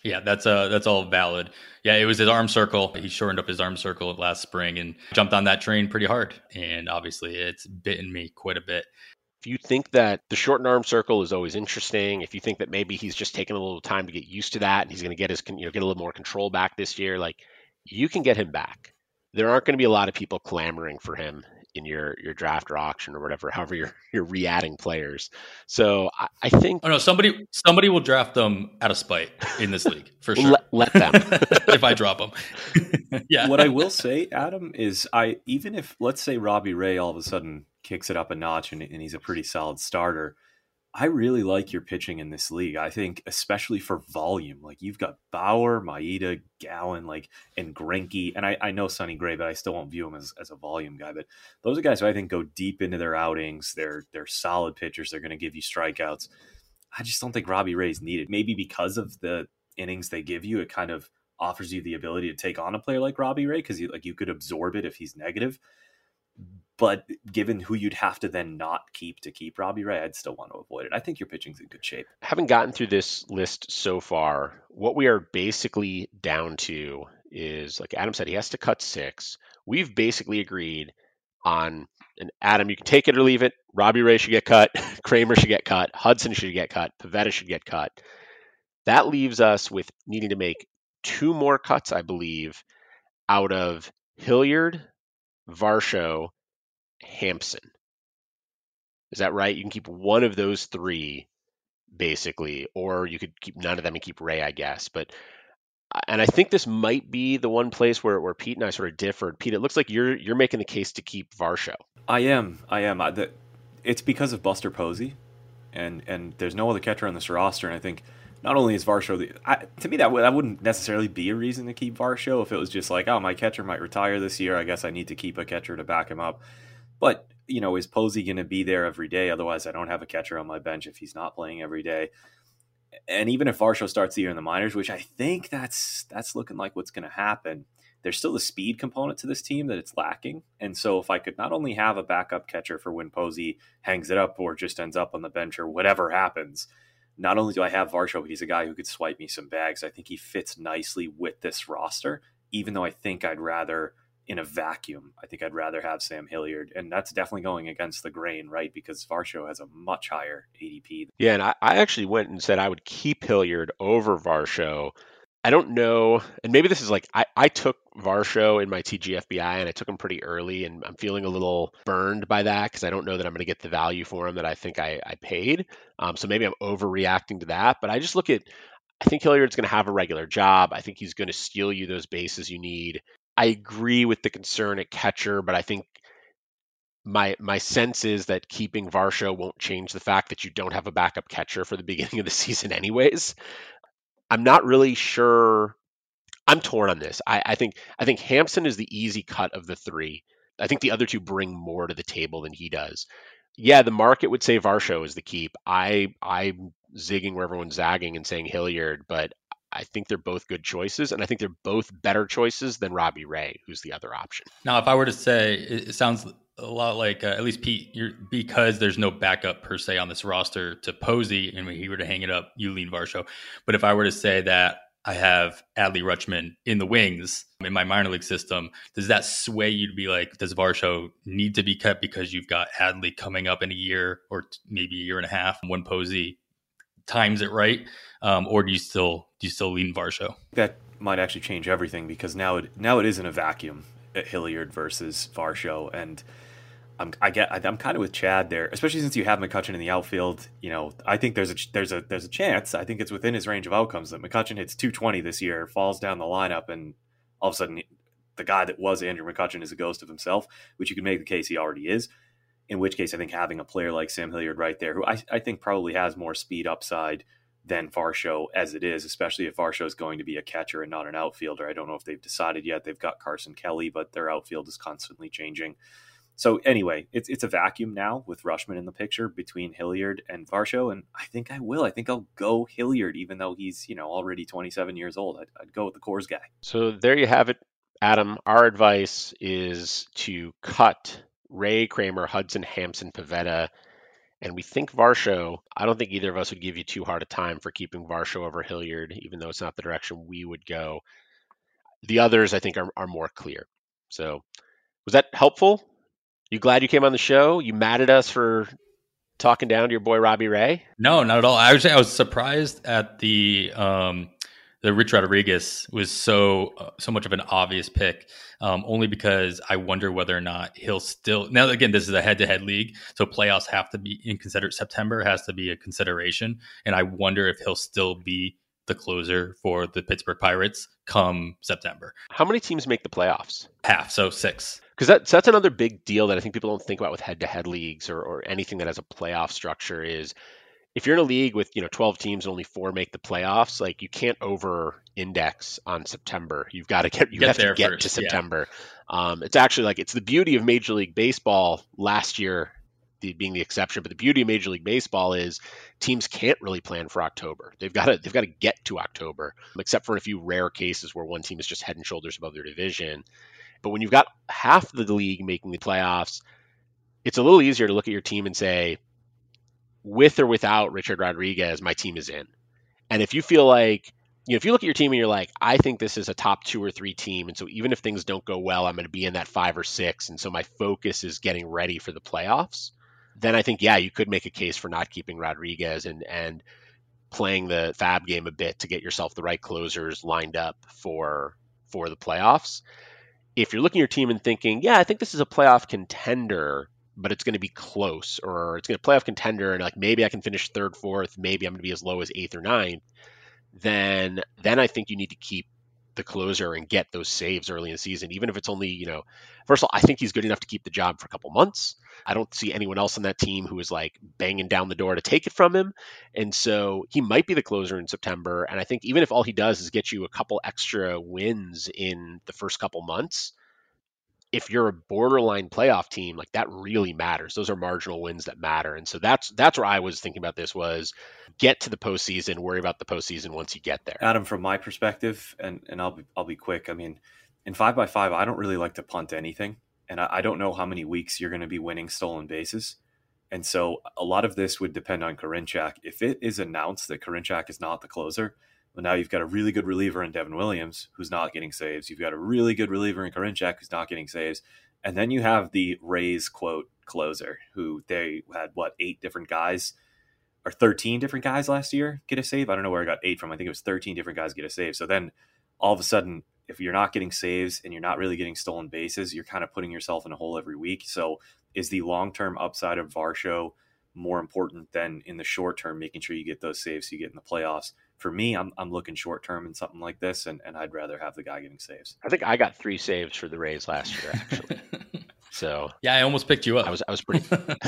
Speaker 2: Yeah, that's uh that's all valid. Yeah, it was his arm circle. He shortened up his arm circle last spring and jumped on that train pretty hard. And obviously it's bitten me quite a bit.
Speaker 1: If you think that the shortened arm circle is always interesting, if you think that maybe he's just taking a little time to get used to that and he's going to get his, you know, get a little more control back this year, like you can get him back. There aren't going to be a lot of people clamoring for him in your your draft or auction or whatever, however you're you're re-adding players. So I, I think
Speaker 2: oh no, somebody somebody will draft them out of spite in this league for sure.
Speaker 1: let, let them
Speaker 2: if I drop them. Yeah.
Speaker 3: What I will say, Adam, is I even if let's say Robbie Ray all of a sudden kicks it up a notch and, and he's a pretty solid starter, I really like your pitching in this league. I think especially for volume, like you've got Bauer, Maeda, Gowan, like, and Greinke, and I, I know Sonny Gray, but I still won't view him as, as a volume guy. But those are guys who I think go deep into their outings. They're they're solid pitchers. They're going to give you strikeouts. I just don't think Robbie Ray's needed. Maybe because of the innings they give you, it kind of offers you the ability to take on a player like Robbie Ray because you like you could absorb it if he's negative. But given who you'd have to then not keep to keep Robbie Ray, I'd still want to avoid it. I think your pitching's in good shape.
Speaker 1: Having gotten through this list so far, what we are basically down to is, like Adam said, he has to cut six. We've basically agreed on, and Adam, you can take it or leave it. Robbie Ray should get cut. Kramer should get cut. Hudson should get cut. Pivetta should get cut. That leaves us with needing to make two more cuts, I believe, out of Hilliard, Varsho, Hampson. Is that right? You can keep one of those three, basically, or you could keep none of them and keep Ray, I guess. But and I think this might be the one place where, where Pete and I sort of differed. Pete, it looks like you're you're making the case to keep Varsho.
Speaker 3: I am. I am. I, the, it's because of Buster Posey, and and there's no other catcher on this roster. And I think not only is Varsho, the, I, to me that w- that wouldn't necessarily be a reason to keep Varsho if it was just like, oh, my catcher might retire this year. I guess I need to keep a catcher to back him up. But, you know, is Posey going to be there every day? Otherwise, I don't have a catcher on my bench if he's not playing every day. And even if Varsho starts the year in the minors, which I think that's that's looking like what's going to happen, there's still a speed component to this team that it's lacking. And so if I could not only have a backup catcher for when Posey hangs it up or just ends up on the bench or whatever happens, not only do I have Varsho, but he's a guy who could swipe me some bags. I think he fits nicely with this roster, even though I think I'd rather – in a vacuum, I think I'd rather have Sam Hilliard. And that's definitely going against the grain, right? Because Varsho has a much higher A D P.
Speaker 1: Yeah, and I, I actually went and said I would keep Hilliard over Varsho. I don't know, and maybe this is like, I, I took Varsho in my T G F B I, and I took him pretty early, and I'm feeling a little burned by that because I don't know that I'm going to get the value for him that I think I, I paid. Um, so maybe I'm overreacting to that, but I just look at, I think Hilliard's going to have a regular job. I think he's going to steal you those bases you need. I agree with the concern at catcher, but I think my my sense is that keeping Varsho won't change the fact that you don't have a backup catcher for the beginning of the season anyways. I'm not really sure. I'm torn on this. I, I think I think Hampson is the easy cut of the three. I think the other two bring more to the table than he does. Yeah, the market would say Varsho is the keep. I I'm zigging where everyone's zagging and saying Hilliard, but I think they're both good choices, and I think they're both better choices than Robbie Ray, who's the other option.
Speaker 2: Now, if I were to say, it sounds a lot like, uh, at least Pete, you're, because there's no backup per se on this roster to Posey, and when he were to hang it up, you lean Varsho. But if I were to say that I have Adley Rutschman in the wings in my minor league system, does that sway you to be like, does Varsho need to be cut because you've got Adley coming up in a year or maybe a year and a half when Posey times it right, um, or do you still do you still lean Varsho?
Speaker 3: That might actually change everything because now it now it is in a vacuum at Hilliard versus Varsho, and I'm I get I'm kind of with Chad there, especially since you have McCutchen in the outfield. You know, I think there's a there's a there's a chance. I think it's within his range of outcomes that McCutchen hits two twenty this year, falls down the lineup, and all of a sudden the guy that was Andrew McCutchen is a ghost of himself, which you can make the case he already is. In which case, I think having a player like Sam Hilliard right there, who I, I think probably has more speed upside than Varsho as it is, especially if Varsho is going to be a catcher and not an outfielder. I don't know if they've decided yet. They've got Carson Kelly, but their outfield is constantly changing. So anyway, it's it's a vacuum now with Rutschman in the picture between Hilliard and Varsho, and I think I will. I think I'll go Hilliard, even though he's, you know, already twenty-seven years old. I'd, I'd go with the Coors guy.
Speaker 1: So there you have it, Adam. Our advice is to cut Ray, Kramer, Hudson, Hampson, Pivetta, And we think Varsho, I don't think either of us would give you too hard a time for keeping Varsho over Hilliard, even though it's not the direction we would go. The others, I think, are, are more clear. So was that helpful? You glad you came on the show? You mad at us for talking down to your boy Robbie Ray?
Speaker 2: No, not at all. I was I was surprised at the um, the Rich Rodriguez was so uh, so much of an obvious pick. Um, only because I wonder whether or not he'll still. Now again, this is a head-to-head league, so playoffs have to be in consider. September has to be a consideration, and I wonder if he'll still be the closer for the Pittsburgh Pirates come September.
Speaker 1: How many teams make the playoffs?
Speaker 2: Half, so six.
Speaker 1: Because that, so that's another big deal that I think people don't think about with head-to-head leagues or, or anything that has a playoff structure is if you're in a league with, you know, twelve teams and only four make the playoffs, like you can't over-index on September. You've got to get you
Speaker 2: Get
Speaker 1: have to
Speaker 2: there
Speaker 1: get
Speaker 2: first,
Speaker 1: to September. Yeah. Um, it's actually like it's the beauty of Major League Baseball last year, the, being the exception, but the beauty of Major League Baseball is teams can't really plan for October. They've got to they've got to get to October, except for a few rare cases where one team is just head and shoulders above their division. But when you've got half the league making the playoffs, it's a little easier to look at your team and say, with or without Richard Rodriguez, my team is in. And if you feel like, you know, if you look at your team and you're like, I think this is a top two or three team, and so even if things don't go well, I'm going to be in that five or six, and so my focus is getting ready for the playoffs, then I think, yeah, you could make a case for not keeping Rodriguez and and playing the fab game a bit to get yourself the right closers lined up for for the playoffs. If you're looking at your team and thinking, yeah, I think this is a playoff contender, but it's going to be close, or it's going to playoff contender, and like maybe I can finish third, fourth, maybe I'm going to be as low as eighth or ninth, then then I think you need to keep the closer and get those saves early in the season, even if it's only, you know, first of all, I think he's good enough to keep the job for a couple months. I don't see anyone else on that team who is like banging down the door to take it from him. And so he might be the closer in September. And I think even if all he does is get you a couple extra wins in the first couple months, if you're a borderline playoff team, like that really matters. Those are marginal wins that matter. And so that's that's where I was thinking about this was get to the postseason, worry about the postseason once you get there.
Speaker 3: Adam, from my perspective, and, and I'll be, I'll be quick. I mean, in five by five, I don't really like to punt anything. And I, I don't know how many weeks you're going to be winning stolen bases. And so a lot of this would depend on Karinchak. If it is announced that Karinchak is not the closer, well, now you've got a really good reliever in Devin Williams who's not getting saves. You've got a really good reliever in Karinchak who's not getting saves. And then you have the Rays, quote, closer, who they had, what, eight different guys or thirteen different guys last year get a save? I don't know where I got eight from. I think it was thirteen different guys get a save. So then all of a sudden, if you're not getting saves and you're not really getting stolen bases, you're kind of putting yourself in a hole every week. So is the long-term upside of Varsho more important than in the short term, making sure you get those saves so you get in the playoffs? For me, I'm I'm looking short term in something like this, and, and I'd rather have the guy getting saves.
Speaker 1: I think I got three saves for the Rays last year, actually. So
Speaker 2: yeah, I almost picked you up.
Speaker 1: I was I was pretty.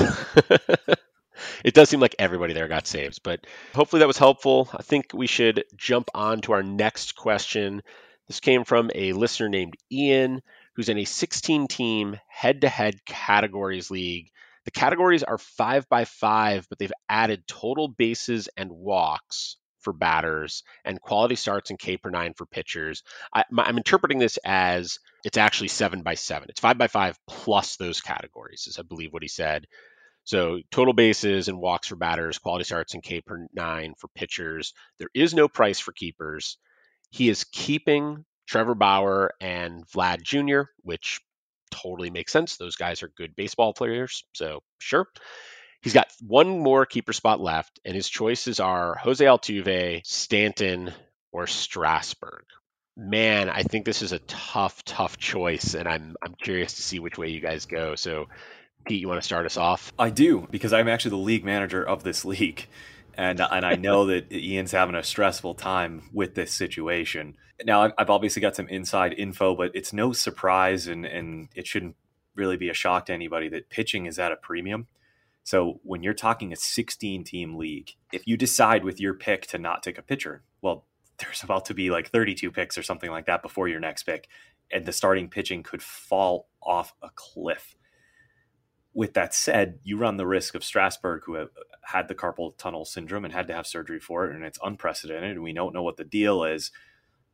Speaker 1: It does seem like everybody there got saves, but hopefully that was helpful. I think we should jump on to our next question. This came from a listener named Ian, who's in a sixteen-team head-to-head categories league. The categories are five by five, but they've added total bases and walks for batters and quality starts and K per nine for pitchers. I, my, I'm interpreting this as it's actually seven by seven. It's five by five plus those categories, is I believe what he said. So total bases and walks for batters, quality starts and K per nine for pitchers. There is no price for keepers. He is keeping Trevor Bauer and Vlad Junior, which totally makes sense. Those guys are good baseball players, so sure. He's got one more keeper spot left, and his choices are Jose Altuve, Stanton, or Strasburg. Man, I think this is a tough, tough choice, and I'm I'm curious to see which way you guys go. So, Pete, you want to start us off?
Speaker 3: I do, because I'm actually the league manager of this league, and and I know that Ian's having a stressful time with this situation. Now, I've obviously got some inside info, but it's no surprise, and, and it shouldn't really be a shock to anybody that pitching is at a premium. So when you're talking a sixteen-team league, if you decide with your pick to not take a pitcher, well, there's about to be like thirty-two picks or something like that before your next pick, and the starting pitching could fall off a cliff. With that said, you run the risk of Strasburg, who had the carpal tunnel syndrome and had to have surgery for it, and it's unprecedented, and we don't know what the deal is.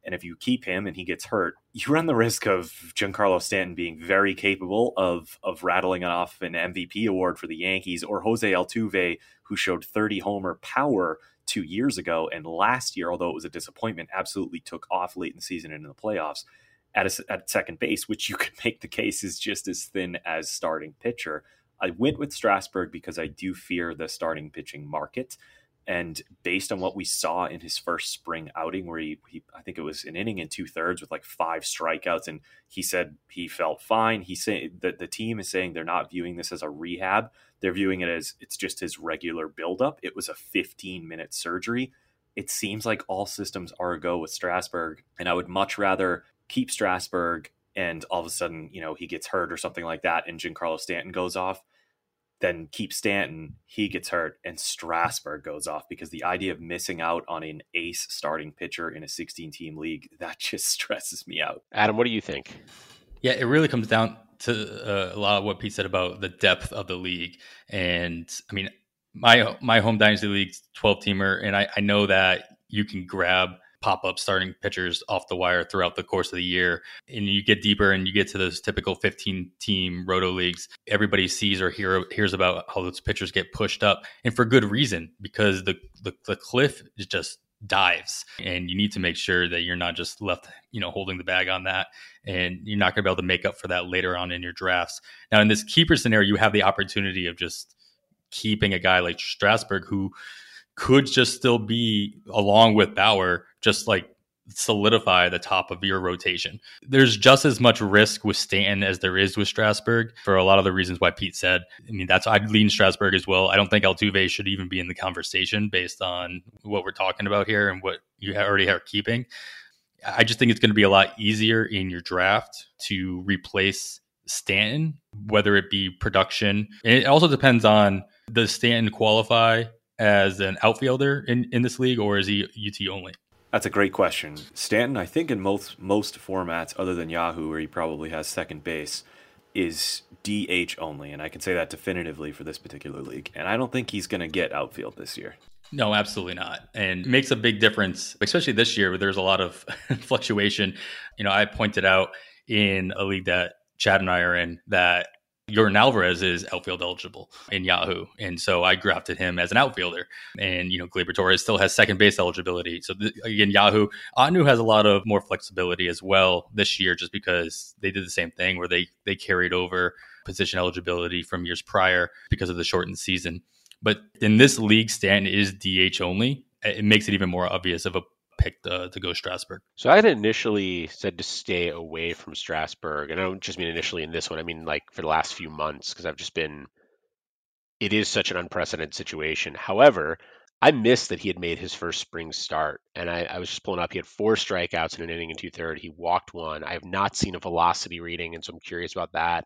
Speaker 3: And if you keep him and he gets hurt, you run the risk of Giancarlo Stanton being very capable of of rattling off an M V P award for the Yankees, or Jose Altuve, who showed thirty homer power two years ago, and last year, although it was a disappointment, absolutely took off late in the season and in the playoffs at, a, at second base, which you could make the case is just as thin as starting pitcher. I went with Strasburg because I do fear the starting pitching market. And based on what we saw in his first spring outing, where he, he I think it was an inning and two thirds with like five strikeouts, and he said he felt fine. He said that the team is saying they're not viewing this as a rehab. They're viewing it as it's just his regular buildup. It was a fifteen minute surgery. It seems like all systems are a go with Strasburg, and I would much rather keep Strasburg and all of a sudden, you know, he gets hurt or something like that, and Giancarlo Stanton goes off, then keep Stanton, he gets hurt, and Strasburg goes off, because the idea of missing out on an ace starting pitcher in a sixteen-team league, that just stresses me out.
Speaker 1: Adam, what do you think?
Speaker 2: Yeah, it really comes down to uh, a lot of what Pete said about the depth of the league. And I mean, my my home dynasty league's twelve-teamer, and I, I know that you can grab pop-up starting pitchers off the wire throughout the course of the year. And you get deeper and you get to those typical fifteen-team roto leagues. Everybody sees or hear, hears about how those pitchers get pushed up, and for good reason, because the, the, the cliff is just dives, and you need to make sure that you're not just left, you know, holding the bag on that, and you're not going to be able to make up for that later on in your drafts. Now, in this keeper scenario, you have the opportunity of just keeping a guy like Strasburg, who could just still be, along with Bauer, just like solidify the top of your rotation. There's just as much risk with Stanton as there is with Strasburg, for a lot of the reasons why Pete said. I mean, that's I'd lean Strasburg as well. I don't think Altuve should even be in the conversation based on what we're talking about here and what you already are keeping. I just think it's going to be a lot easier in your draft to replace Stanton, whether it be production. And it also depends on, does Stanton qualify as an outfielder in, in this league, or is he U T only?
Speaker 3: That's a great question. Stanton, I think in most most formats other than Yahoo, where he probably has second base, is D H only. And I can say that definitively for this particular league. And I don't think he's going to get outfield this year.
Speaker 2: No, absolutely not. And it makes a big difference, especially this year where there's a lot of fluctuation. You know, I pointed out in a league that Chad and I are in that Yordan Alvarez is outfield eligible in Yahoo. And so I drafted him as an outfielder. And, you know, Gleyber Torres still has second base eligibility. So th- again, Yahoo, Anu has a lot of more flexibility as well this year, just because they did the same thing where they, they carried over position eligibility from years prior because of the shortened season. But in this league, Stanton is D H only. It makes it even more obvious of a pick to, to go Strasburg.
Speaker 1: So I had initially said to stay away from Strasburg, and I don't just mean initially in this one. I mean like for the last few months, because I've just been. It is such an unprecedented situation. However, I missed that he had made his first spring start, and I, I was just pulling up. He had four strikeouts in an inning and two third. He walked one. I have not seen a velocity reading, and so I'm curious about that.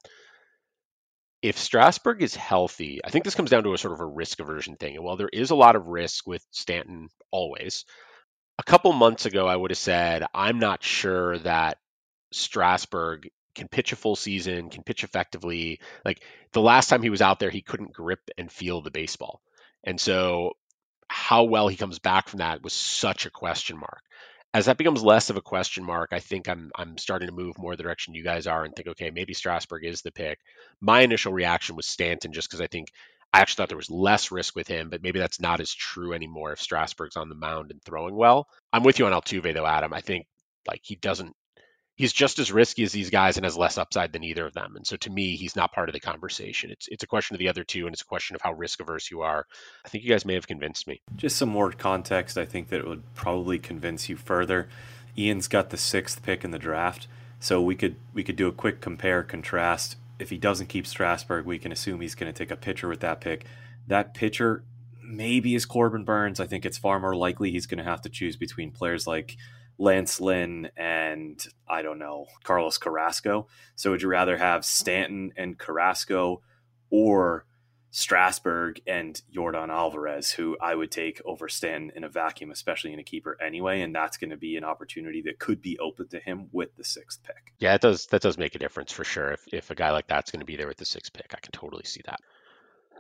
Speaker 1: If Strasburg is healthy, I think this comes down to a sort of a risk aversion thing. And while there is a lot of risk with Stanton always, a couple months ago, I would have said, I'm not sure that Strasburg can pitch a full season, can pitch effectively. Like the last time he was out there, he couldn't grip and feel the baseball. And so how well he comes back from that was such a question mark. As that becomes less of a question mark, I think I'm I'm starting to move more the direction you guys are and think, okay, maybe Strasburg is the pick. My initial reaction was Stanton, just because I think I actually thought there was less risk with him, but maybe that's not as true anymore if Strasburg's on the mound and throwing well. I'm with you on Altuve though, Adam. I think like he doesn't, he's just as risky as these guys and has less upside than either of them. And so to me, he's not part of the conversation. It's it's a question of the other two, and it's a question of how risk averse you are. I think you guys may have convinced me.
Speaker 3: Just some more context, I think that would probably convince you further. Ian's got the sixth pick in the draft, so we could we could do a quick compare contrast. If he doesn't keep Strasburg, we can assume he's going to take a pitcher with that pick. That pitcher maybe is Corbin Burnes. I think it's far more likely he's going to have to choose between players like Lance Lynn and, I don't know, Carlos Carrasco. So would you rather have Stanton and Carrasco or Strasburg and Yordan Alvarez, who I would take over Stanton in a vacuum, especially in a keeper anyway? And that's going to be an opportunity that could be open to him with the sixth pick.
Speaker 1: Yeah, it does. That does make a difference for sure. If if a guy like that's going to be there with the sixth pick, I can totally see that.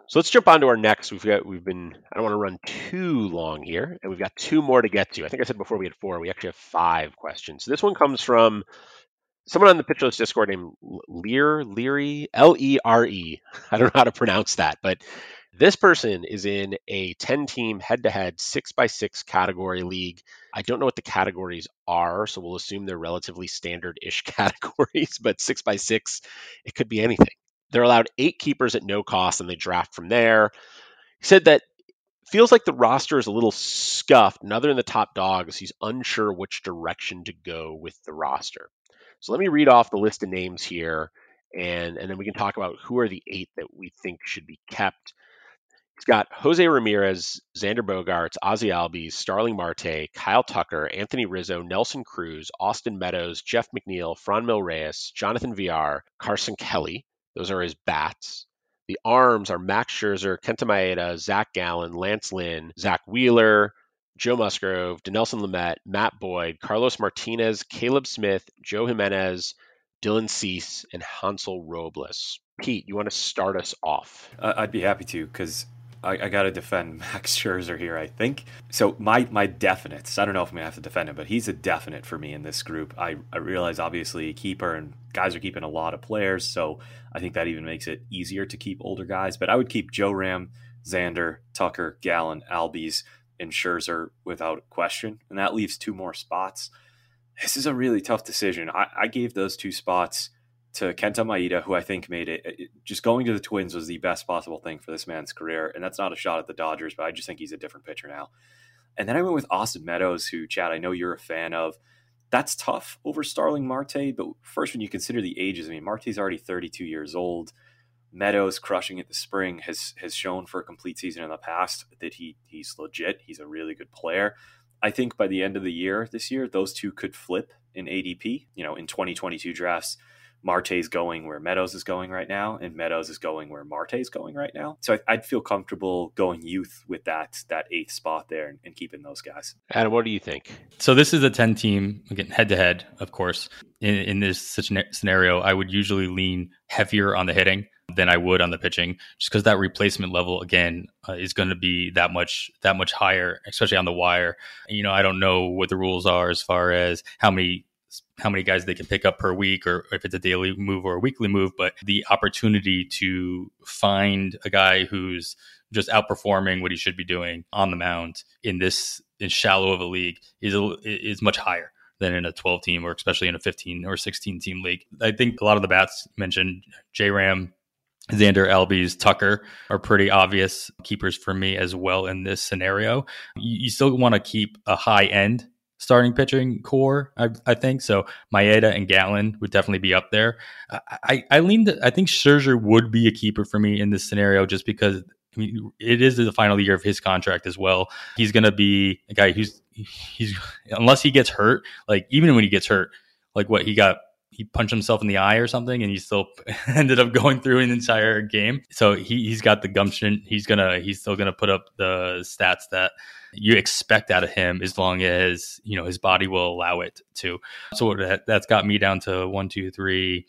Speaker 1: So let's jump on to our next. We've got we've been I don't want to run too long here, and we've got two more to get to. I think I said before we had four. We actually have five questions. So this one comes from someone on the Pitch List Discord named Lear Leary L E R E. I don't know how to pronounce that, but this person is in a ten-team head-to-head six by six category league. I don't know what the categories are, so we'll assume they're relatively standard-ish categories, but six by six, it could be anything. They're allowed eight keepers at no cost, and they draft from there. He said that feels like the roster is a little scuffed, and other than the top dogs, he's unsure which direction to go with the roster. So let me read off the list of names here, and, and then we can talk about who are the eight that we think should be kept. He's got Jose Ramirez, Xander Bogaerts, Ozzie Albies, Starling Marte, Kyle Tucker, Anthony Rizzo, Nelson Cruz, Austin Meadows, Jeff McNeil, Franmil Reyes, Jonathan Villar, Carson Kelly. Those are his bats. The arms are Max Scherzer, Kenta Maeda, Zach Gallen, Lance Lynn, Zach Wheeler, Joe Musgrove, Dinelson Lamet, Matt Boyd, Carlos Martinez, Caleb Smith, Joe Jimenez, Dylan Cease, and Hansel Robles. Pete, you want to start us off?
Speaker 3: Uh, I'd be happy to, because I, I got to defend Max Scherzer here, I think. So my my definites, I don't know if I'm going to have to defend him, but he's a definite for me in this group. I, I realize, obviously, keeper, and guys are keeping a lot of players, so I think that even makes it easier to keep older guys. But I would keep Joe Ram, Xander, Tucker, Gallen, Albies, and Scherzer without question. And that leaves two more spots. This is a really tough decision. I, I gave those two spots to Kenta Maeda, who I think made it, it. Just going to the Twins was the best possible thing for this man's career. And that's not a shot at the Dodgers, but I just think he's a different pitcher now. And then I went with Austin Meadows, who, Chad, I know you're a fan of. That's tough over Starling Marte. But first, when you consider the ages, I mean, Marte's already thirty-two years old. Meadows, crushing it this spring, has has shown for a complete season in the past that he he's legit. He's a really good player. I think by the end of the year this year, those two could flip in A D P. You know, in twenty twenty-two drafts, Marte's going where Meadows is going right now, and Meadows is going where Marte's going right now. So I'd feel comfortable going youth with that that eighth spot there and, and keeping those guys.
Speaker 1: Adam, what do you think?
Speaker 2: So this is a ten-team, again, head-to-head, of course. In, in this such a scenario, I would usually lean heavier on the hitting than I would on the pitching, just because that replacement level, again, uh, is going to be that much that much higher, especially on the wire. You know, I don't know what the rules are as far as how many how many guys they can pick up per week, or if it's a daily move or a weekly move, but the opportunity to find a guy who's just outperforming what he should be doing on the mound in this in shallow of a league is is much higher than in a twelve team, or especially in a fifteen or sixteen team league. I think a lot of the bats mentioned, J-Ram, Xander, Albies, Tucker are pretty obvious keepers for me as well in this scenario. You, you still want to keep a high end starting pitching core, I, I think. So Maeda and Gallen would definitely be up there. I, I, I lean to, I think Scherzer would be a keeper for me in this scenario, just because I mean, it is the final year of his contract as well. He's going to be a guy who's, he's, unless he gets hurt, like even when he gets hurt, like what he got, he punched himself in the eye or something, and he still ended up going through an entire game. So he, he's got the gumption. He's gonna he's still gonna put up the stats that you expect out of him, as long as, you know, his body will allow it to. So that, that's got me down to one, two, three,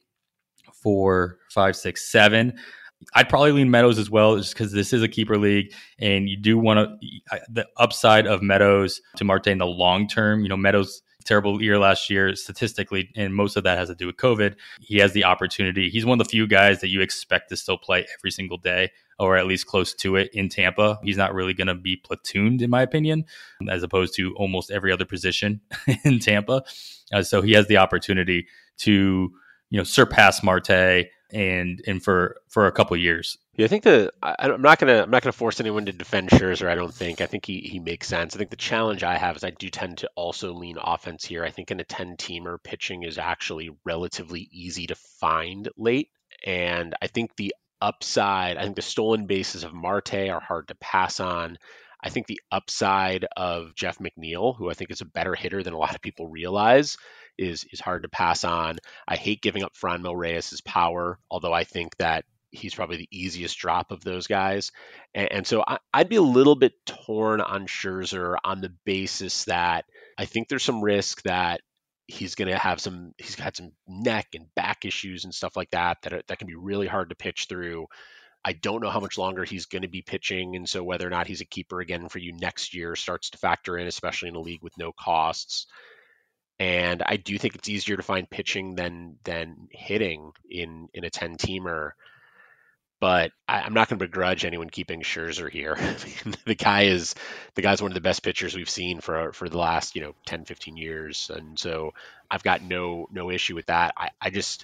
Speaker 2: four, five, six, seven. I'd probably lean Meadows as well, just because this is a keeper league, and you do want to the upside of Meadows to Marte in the long term. You know, Meadows, terrible year last year statistically, and most of that has to do with COVID. He has the opportunity. He's one of the few guys that you expect to still play every single day, or at least close to it in Tampa. He's not really going to be platooned, in my opinion, as opposed to almost every other position in Tampa. Uh, so he has the opportunity to, you know, surpass Marte and and for for a couple of years.
Speaker 1: Yeah, I think the I, I'm not gonna I'm not gonna force anyone to defend Scherzer. I don't think. I think he he makes sense. I think the challenge I have is I do tend to also lean offense here. I think in a ten-teamer, pitching is actually relatively easy to find late, and I think the upside, I think the stolen bases of Marte are hard to pass on. I think the upside of Jeff McNeil, who I think is a better hitter than a lot of people realize, is is hard to pass on. I hate giving up Franmil Reyes' power, although I think that he's probably the easiest drop of those guys. And, and so I, I'd be a little bit torn on Scherzer on the basis that I think there's some risk that he's going to have some, he's had some neck and back issues and stuff like that, that, are, that can be really hard to pitch through. I don't know how much longer he's going to be pitching, and so whether or not he's a keeper again for you next year starts to factor in, especially in a league with no costs. And I do think it's easier to find pitching than than hitting in in a ten-teamer. But I, I'm not going to begrudge anyone keeping Scherzer here. the guy is the guy's one of the best pitchers we've seen for for the last, you know, ten, fifteen years, and so I've got no no issue with that. I, I just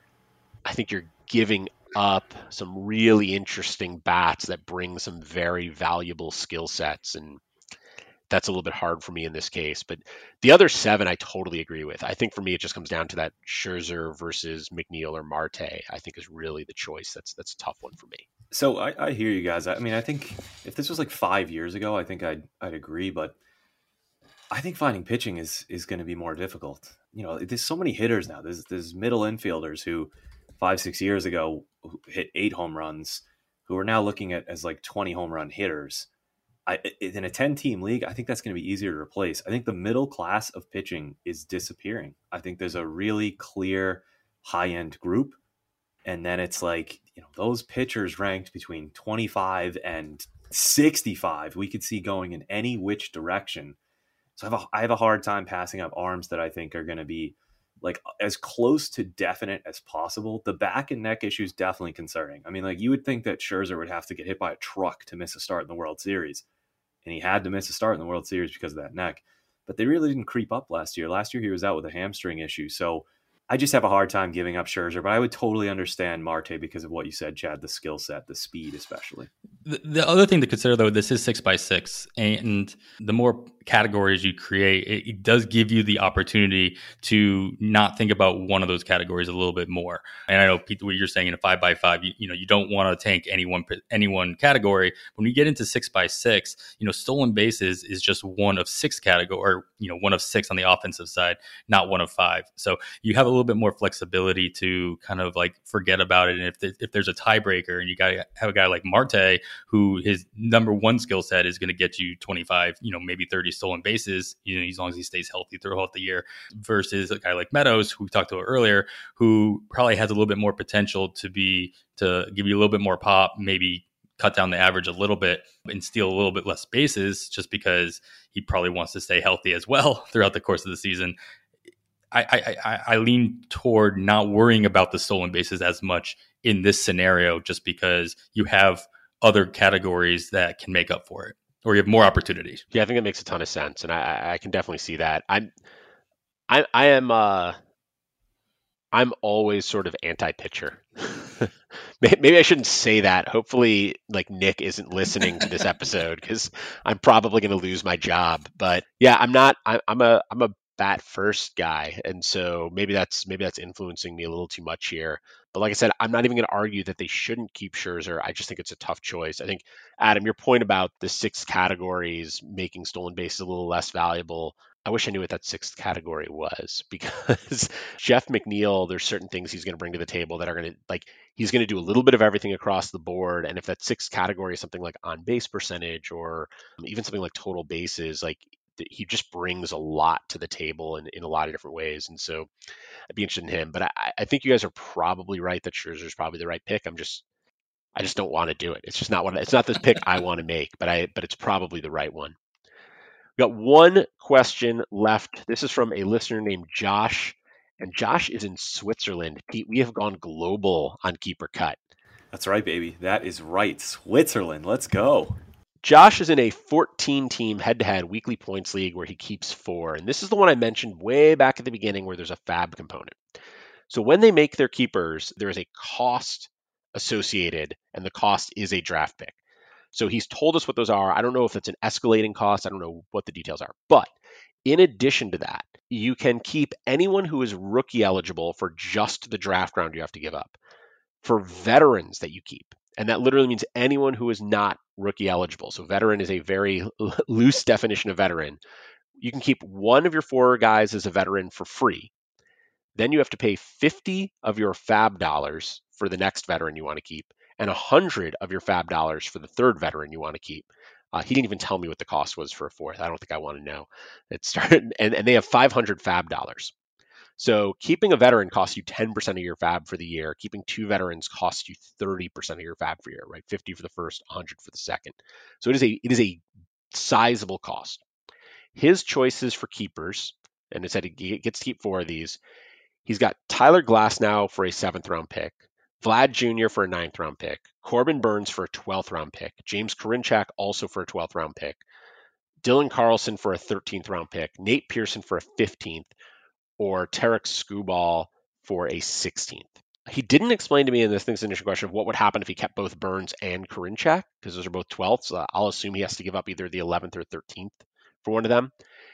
Speaker 1: I think you're giving up some really interesting bats that bring some very valuable skill sets, and that's a little bit hard for me in this case. But the other seven, I totally agree with. I think for me, it just comes down to that Scherzer versus McNeil or Marte, I think is really the choice. That's that's a tough one for me.
Speaker 3: So I, I hear you guys. I mean, I think if this was like five years ago, I think I'd I'd agree. But I think finding pitching is is going to be more difficult. You know, there's so many hitters now. There's there's middle infielders who five six years ago hit eight home runs, who are now looking at as like twenty home run hitters. I, in a ten-team league, I think that's going to be easier to replace. I think the middle class of pitching is disappearing. I think there's a really clear high-end group, and then it's like, you know, those pitchers ranked between twenty-five and sixty-five, we could see going in any which direction. So I have a, I have a hard time passing up arms that I think are going to be like as close to definite as possible. The back and neck issue is definitely concerning. I mean, like you would think that Scherzer would have to get hit by a truck to miss a start in the World Series. And he had to miss a start in the World Series because of that neck. But they really didn't creep up last year. Last year, he was out with a hamstring issue. So I just have a hard time giving up Scherzer. But I would totally understand Marte because of what you said, Chad, the skill set, the speed especially.
Speaker 2: The, the other thing to consider, though, this is six by six. And the more categories you create, it, it does give you the opportunity to not think about one of those categories a little bit more. And I know, Pete, what you're saying in a five by five, you, you know, you don't want to tank any one, any one category. When we get into six by six, you know, stolen bases is just one of six category, or, you know, one of six on the offensive side, not one of five. So you have a little bit more flexibility to kind of like forget about it. And if, the, if there's a tiebreaker and you got to have a guy like Marte, who his number one skill set is going to get you twenty-five, you know, maybe thirty stolen bases, you know, as long as he stays healthy throughout the year, versus a guy like Meadows, who we talked about earlier, who probably has a little bit more potential to be, to give you a little bit more pop, maybe cut down the average a little bit and steal a little bit less bases just because he probably wants to stay healthy as well throughout the course of the season. I, I, I, I lean toward not worrying about the stolen bases as much in this scenario, just because you have other categories that can make up for it, or you have more opportunities.
Speaker 1: Yeah, I think it makes a ton of sense, and I, I can definitely see that. I'm, I, I am, uh, I'm always sort of anti-pitcher. Maybe I shouldn't say that. Hopefully, like Nick isn't listening to this episode because I'm probably going to lose my job. But yeah, I'm not. I, I'm a, I'm a bat first guy, and so maybe that's maybe that's influencing me a little too much here. But like I said, I'm not even going to argue that they shouldn't keep Scherzer. I just think it's a tough choice. I think, Adam, your point about the six categories making stolen bases a little less valuable, I wish I knew what that sixth category was, because Jeff McNeil, there's certain things he's going to bring to the table that are going to, like, he's going to do a little bit of everything across the board. And if that sixth category is something like on base percentage or even something like total bases, like, he just brings a lot to the table in, in a lot of different ways. And so I'd be interested in him. But I, I think you guys are probably right that Scherzer is probably the right pick. I'm just, I just don't want to do it. It's just not what, it's not this pick I want to make, but I, but it's probably the right one. We got one question left. This is from a listener named Josh, and Josh is in Switzerland. Pete, we have gone global on Keep or Cut.
Speaker 3: That's right, baby. That is right. Switzerland. Let's go.
Speaker 1: Josh is in a fourteen-team head-to-head weekly points league where he keeps four. And this is the one I mentioned way back at the beginning where there's a fab component. So when they make their keepers, there is a cost associated, and the cost is a draft pick. So he's told us what those are. I don't know if it's an escalating cost. I don't know what the details are. But in addition to that, you can keep anyone who is rookie eligible for just the draft round you have to give up. For veterans that you keep, and that literally means anyone who is not rookie eligible. So veteran is a very loose definition of veteran. You can keep one of your four guys as a veteran for free. Then you have to pay fifty of your fab dollars for the next veteran you want to keep, and one hundred of your fab dollars for the third veteran you want to keep. Uh, he didn't even tell me what the cost was for a fourth. I don't think I want to know. It started, and, and they have five hundred fab dollars. So keeping a veteran costs you ten percent of your fab for the year. Keeping two veterans costs you thirty percent of your fab for the year, right? fifty for the first, one hundred for the second. So it is a it is a sizable cost. His choices for keepers, and it said he gets to keep four of these. He's got Tyler Glasnow for a seventh round pick, Vlad Junior for a ninth round pick, Corbin Burns for a twelfth round pick, James Karinchak also for a twelfth round pick, Dylan Carlson for a thirteenth round pick, Nate Pearson for a fifteenth, or Tarek Skubal for a sixteenth. He didn't explain to me in this thing's initial question of what would happen if he kept both Burns and Karinchak, because those are both twelfths. So I'll assume he has to give up either the eleventh or thirteenth for one of them.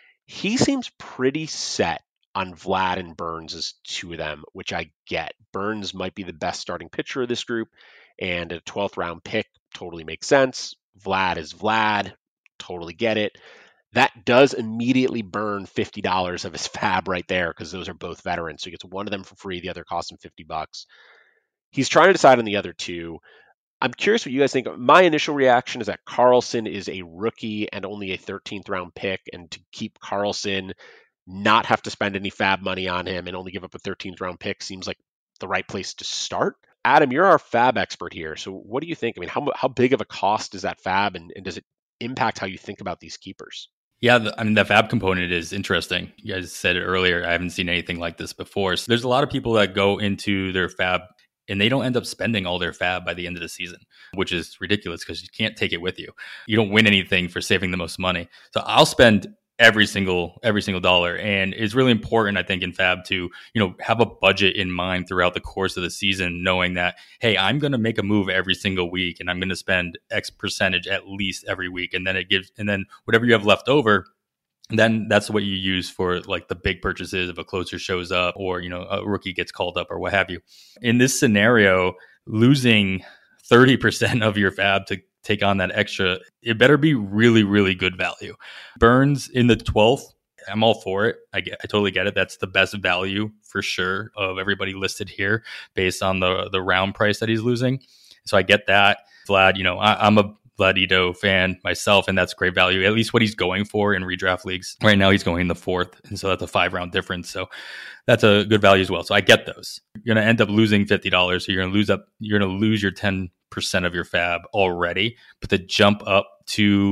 Speaker 1: He seems pretty set on Vlad and Burns as two of them, which I get. Burns might be the best starting pitcher of this group, and a twelfth round pick totally makes sense. Vlad is Vlad, totally get it. That does immediately burn fifty dollars of his fab right there, because those are both veterans. So he gets one of them for free, the other costs him fifty bucks. He's trying to decide on the other two. I'm curious what you guys think. My initial reaction is that Carlson is a rookie and only a thirteenth round pick, and to keep Carlson, not have to spend any fab money on him and only give up a thirteenth round pick seems like the right place to start. Adam, you're our fab expert here. So what do you think? I mean, how how big of a cost is that fab, and, and does it impact how you think about these keepers?
Speaker 2: Yeah, the, I mean, the fab component is interesting. You guys said it earlier. I haven't seen anything like this before. So there's a lot of people that go into their fab and they don't end up spending all their fab by the end of the season, which is ridiculous because you can't take it with you. You don't win anything for saving the most money. So I'll spend every single every single dollar, and it's really important, I think, in fab to, you know, have a budget in mind throughout the course of the season, knowing that, hey, I'm going to make a move every single week and I'm going to spend X percentage at least every week, and then it gives, and then whatever you have left over, then that's what you use for like the big purchases if a closer shows up or, you know, a rookie gets called up or what have you. In this scenario, losing thirty percent of your fab to take on that extra, it better be really, really good value. Burns in the twelfth, I'm all for it. I get, I totally get it. That's the best value for sure of everybody listed here based on the the round price that he's losing. So I get that. Vlad, you know, I, I'm a Vladito fan myself, and that's great value. At least what he's going for in redraft leagues. Right now he's going in the fourth, and so that's a five round difference. So that's a good value as well. So I get those. You're going to end up losing fifty dollars. So you're going to lose up, you're going to lose your ten percent of your fab already, but to jump up to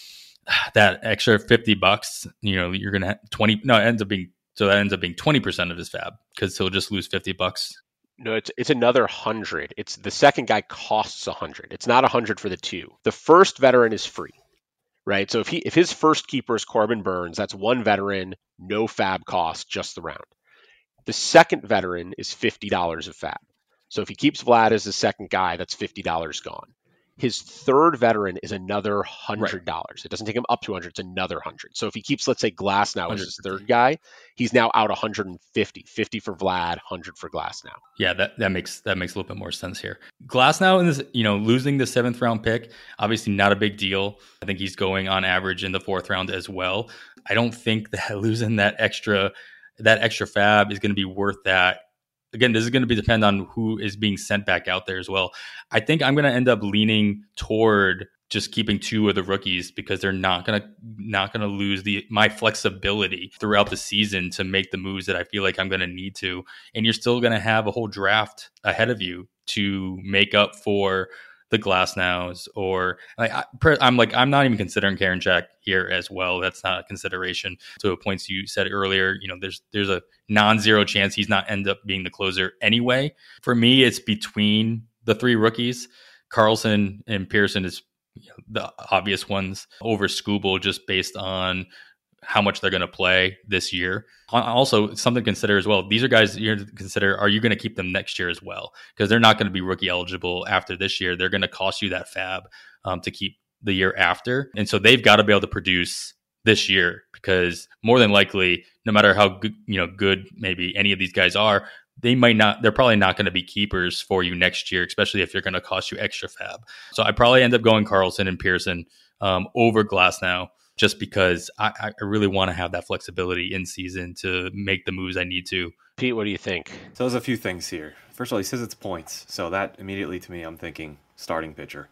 Speaker 2: that extra fifty bucks, you know, you're going to have twenty, no, it ends up being, so that ends up being twenty percent of his fab because he'll just lose fifty bucks.
Speaker 1: No, it's it's another hundred. It's the second guy costs a hundred. It's not a hundred for the two. The first veteran is free, right? So if he if his first keeper is Corbin Burns, that's one veteran, no fab cost, just the round. The second veteran is fifty dollars of fab. So if he keeps Vlad as the second guy, that's fifty dollars gone. His third veteran is another one hundred dollars. Right. It doesn't take him up to one hundred, it's another one hundred. So if he keeps, let's say, Glasnow as his third guy, he's now out one hundred fifty. fifty for Vlad, one hundred for Glasnow.
Speaker 2: Yeah, that, that makes that makes a little bit more sense here. Glasnow in this, you know, losing the seventh round pick, obviously not a big deal. I think he's going on average in the fourth round as well. I don't think that losing that extra that extra fab is going to be worth that. Again, this is going to be depend on who is being sent back out there as well. I think I'm going to end up leaning toward just keeping two of the rookies because they're not going to not going to lose the my flexibility throughout the season to make the moves that I feel like I'm going to need to. And you're still going to have a whole draft ahead of you to make up for the Glasnows, or like I, I'm like I'm not even considering Karinchak here as well. That's not a consideration. To the points you said earlier, you know, there's there's a non-zero chance he's not end up being the closer anyway. For me, it's between the three rookies. Carlson and Pearson is, you know, the obvious ones over Skubal just based on how much they're going to play this year. Also, something to consider as well. These are guys you're to consider, are you going to keep them next year as well? Because they're not going to be rookie eligible after this year. They're going to cost you that fab um, to keep the year after. And so they've got to be able to produce this year, because more than likely, no matter how good, you know, good maybe any of these guys are, they might not, they're probably not going to be keepers for you next year, especially if you're going to cost you extra fab. So I probably end up going Carlson and Pearson um, over Glasnow, just because I, I really want to have that flexibility in season to make the moves I need to.
Speaker 1: Pete, what do you think?
Speaker 3: So there's a few things here. First of all, he says it's points. So that immediately to me, I'm thinking starting pitcher.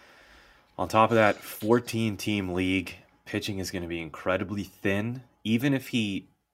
Speaker 3: On top of that, fourteen-team league, pitching is going to be incredibly thin. Even if he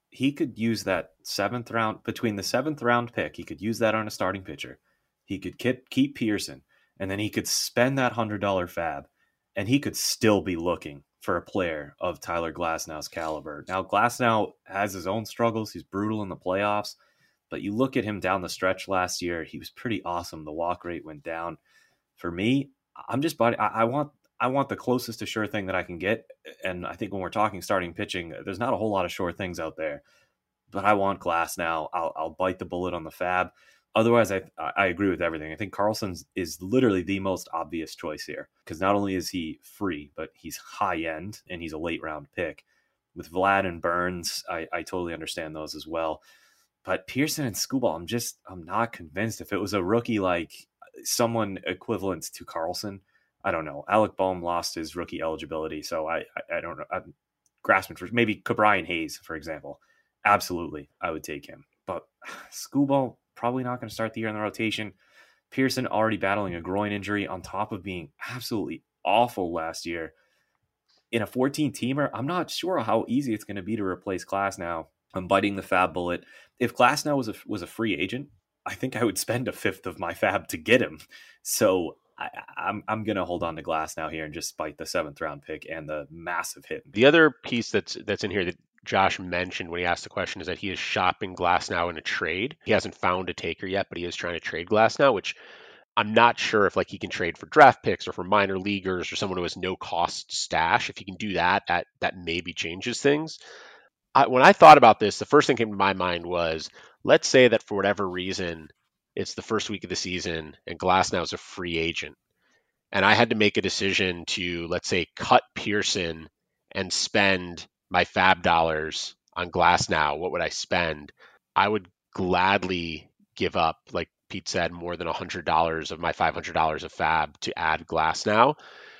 Speaker 3: he could use that seventh round, between the seventh round pick, he could use that on a starting pitcher. He could keep, keep Pearson, and then he could spend that one hundred dollars fab, and he could still be looking for a player of Tyler Glasnow's caliber. Now, Glasnow has his own struggles. He's brutal in the playoffs, but you look at him down the stretch last year, he was pretty awesome. The walk rate went down. For me, I'm just, I, I want I want the closest to sure thing that I can get. And I think when we're talking starting pitching, there's not a whole lot of sure things out there. But I want Glasnow. I'll, I'll bite the bullet on the fab. Otherwise, I I agree with everything. I think Carlson is literally the most obvious choice here, because not only is he free, but he's high end and he's a late round pick. With Vlad and Burns, I, I totally understand those as well. But Pearson and Skubal, I'm just, I'm not convinced. If it was a rookie like someone equivalent to Carlson, I don't know. Alec Boehm lost his rookie eligibility, so I I, I don't know. I'm grasping for maybe Brian Hayes, for example. Absolutely, I would take him. But Skubal, probably not going to start the year in the rotation. Pearson already battling a groin injury on top of being absolutely awful last year. In a fourteen-teamer, I'm not sure how easy it's going to be to replace Glasnow. I'm biting the fab bullet. If Glasnow was a, was a free agent, I think I would spend a fifth of my fab to get him. So I, I'm I'm going to hold on to Glasnow here and just bite the seventh round pick and the massive hit.
Speaker 1: The other piece that's that's in here that Josh mentioned when he asked the question is that he is shopping Glasnow in a trade. He hasn't found a taker yet, but he is trying to trade Glasnow, which I'm not sure if like he can trade for draft picks or for minor leaguers or someone who has no cost stash. If he can do that, that that maybe changes things. I, when I thought about this, the first thing came to my mind was, let's say that for whatever reason, it's the first week of the season and Glasnow is a free agent. And I had to make a decision to, let's say, cut Pearson and spend my fab dollars on Glasnow. What would I spend? I would gladly give up, like Pete said, more than one hundred dollars of my five hundred dollars of fab to add Glasnow.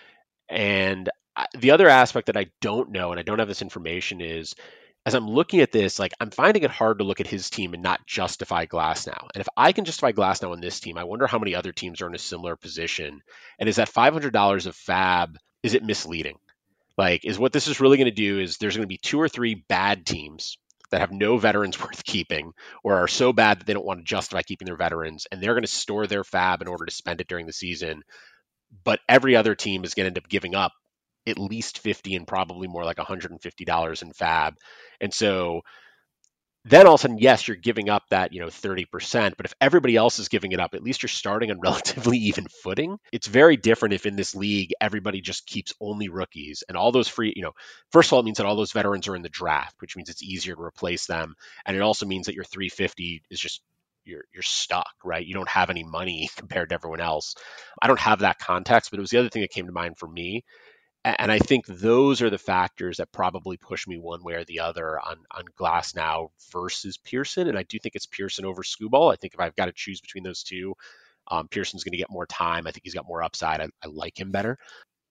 Speaker 1: And the other aspect that I don't know, and I don't have this information, is as I'm looking at this, like I'm finding it hard to look at his team and not justify Glasnow. And if I can justify Glasnow on this team, I wonder how many other teams are in a similar position. And is that five hundred dollars of fab, is it misleading? Like, is what this is really going to do is there's going to be two or three bad teams that have no veterans worth keeping or are so bad that they don't want to justify keeping their veterans, and they're going to store their fab in order to spend it during the season. But every other team is going to end up giving up at least fifty and probably more like one hundred fifty dollars in fab. And so then all of a sudden, yes, you're giving up that, you know, thirty percent, but if everybody else is giving it up, at least you're starting on relatively even footing. It's very different if in this league, everybody just keeps only rookies and all those free, you know, first of all, it means that all those veterans are in the draft, which means it's easier to replace them. And it also means that your three fifty is just, you're you're stuck, right? You don't have any money compared to everyone else. I don't have that context, but it was the other thing that came to mind for me. And I think those are the factors that probably push me one way or the other on, on Glasnow versus Pearson. And I do think it's Pearson over Skubal. I think if I've got to choose between those two, um, Pearson's going to get more time. I think he's got more upside. I, I like him better.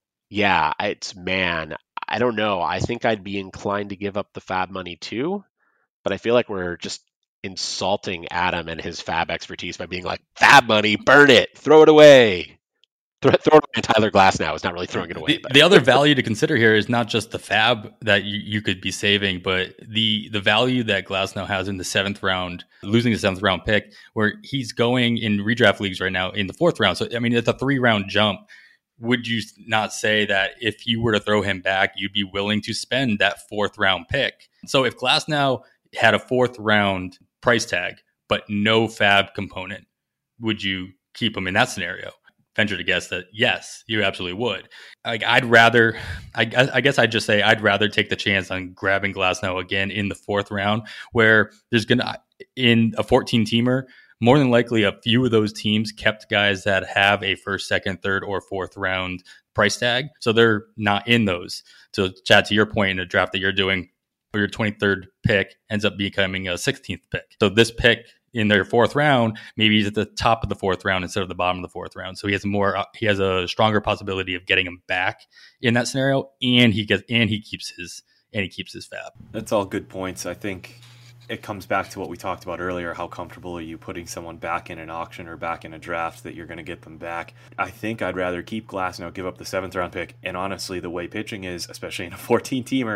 Speaker 1: Yeah, it's, man, I don't know. I think I'd be inclined to give up the fab money too, but I feel like we're just insulting Adam and his fab expertise by being like, fab money, burn it, throw it away. Throw, throw it away on Tyler Glasnow is not really throwing it away.
Speaker 2: The, the other value to consider here is not just the fab that you, you could be saving, but the the value that Glasnow has in the seventh round, losing the seventh round pick, where he's going in redraft leagues right now in the fourth round. So, I mean, it's a three round jump. Would you not say that if you were to throw him back, you'd be willing to spend that fourth round pick? So if Glasnow had a fourth round price tag, but no fab component, would you keep him in that scenario? Venture to guess that yes, you absolutely would. Like, I'd rather, I, I guess I'd just say I'd rather take the chance on grabbing Glasnow again in the fourth round, where there's gonna, in a fourteen teamer, more than likely a few of those teams kept guys that have a first, second, third, or fourth round price tag, so they're not in those. So, Chad, to your point, in a draft that you're doing, your twenty-third pick ends up becoming a sixteenth pick. So this pick in their fourth round, maybe he's at the top of the fourth round instead of the bottom of the fourth round. So he has more, uh, he has a stronger possibility of getting him back in that scenario, and he gets, and he keeps his, and he keeps his fab.
Speaker 3: That's all good points. I think it comes back to what we talked about earlier. How comfortable are you putting someone back in an auction or back in a draft that you're going to get them back? I think I'd rather keep Glasnow, give up the seventh round pick. And honestly, the way pitching is, especially in a fourteen teamer,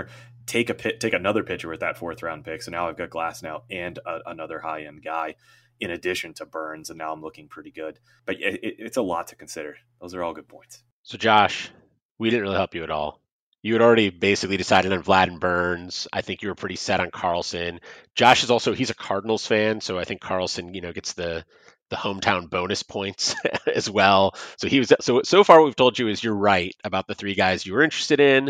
Speaker 3: take a pit, take another pitcher with that fourth round pick. So now I've got Glasnow and a, another high end guy in addition to Burns, and now I'm looking pretty good. But it, it, it's a lot to consider. Those are all good points.
Speaker 1: So Josh, we didn't really help you at all. You had already basically decided on Vlad and Burns. I think you were pretty set on Carlson. Josh is also, he's a Cardinals fan, so I think Carlson, you know, gets the the hometown bonus points as well. So he was so so far what we've told you is you're right about the three guys you were interested in,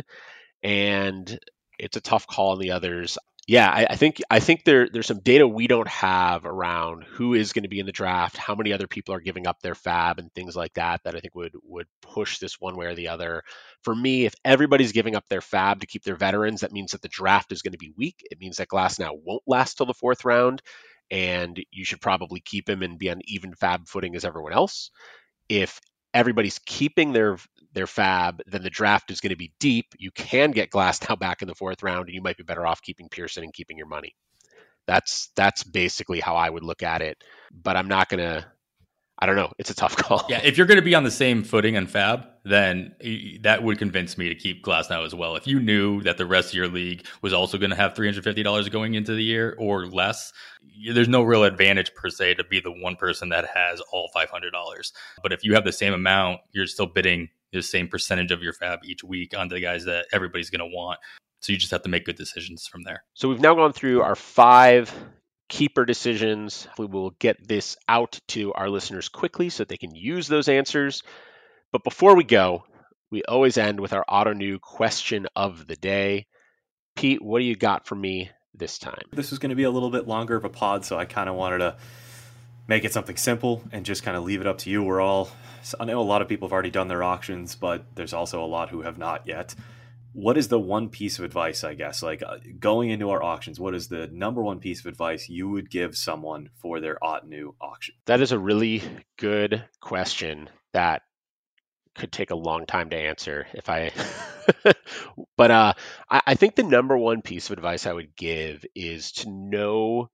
Speaker 1: and it's a tough call on the others. Yeah, I, I think I think there there's some data we don't have around who is going to be in the draft, how many other people are giving up their fab and things like that that I think would would push this one way or the other. For me, if everybody's giving up their fab to keep their veterans, that means that the draft is going to be weak. It means that Glasnow won't last till the fourth round, and you should probably keep him and be on even fab footing as everyone else. If everybody's keeping their their fab, then the draft is going to be deep. You can get Glasnow back in the fourth round, and you might be better off keeping Pearson and keeping your money. That's that's basically how I would look at it. But I'm not going to, I don't know. It's a tough call.
Speaker 2: Yeah, if you're going to be on the same footing on fab, then that would convince me to keep Glasnow as well. If you knew that the rest of your league was also going to have three hundred fifty dollars going into the year or less, there's no real advantage per se to be the one person that has all five hundred dollars. But if you have the same amount, you're still bidding the same percentage of your fab each week onto the guys that everybody's going to want. So you just have to make good decisions from there.
Speaker 1: So we've now gone through our five keeper decisions. We will get this out to our listeners quickly so that they can use those answers. But before we go, we always end with our Ottoneu question of the day. Pete, what do you got for me this time?
Speaker 3: This is going to be a little bit longer of a pod, so I kind of wanted to make it something simple and just kind of leave it up to you. We're all, I know a lot of people have already done their auctions, but there's also a lot who have not yet. What is the one piece of advice, I guess, like uh, going into our auctions, what is the number one piece of advice you would give someone for their Ottoneu auction?
Speaker 1: That is a really good question that could take a long time to answer if I, but uh, I, I think the number one piece of advice I would give is to know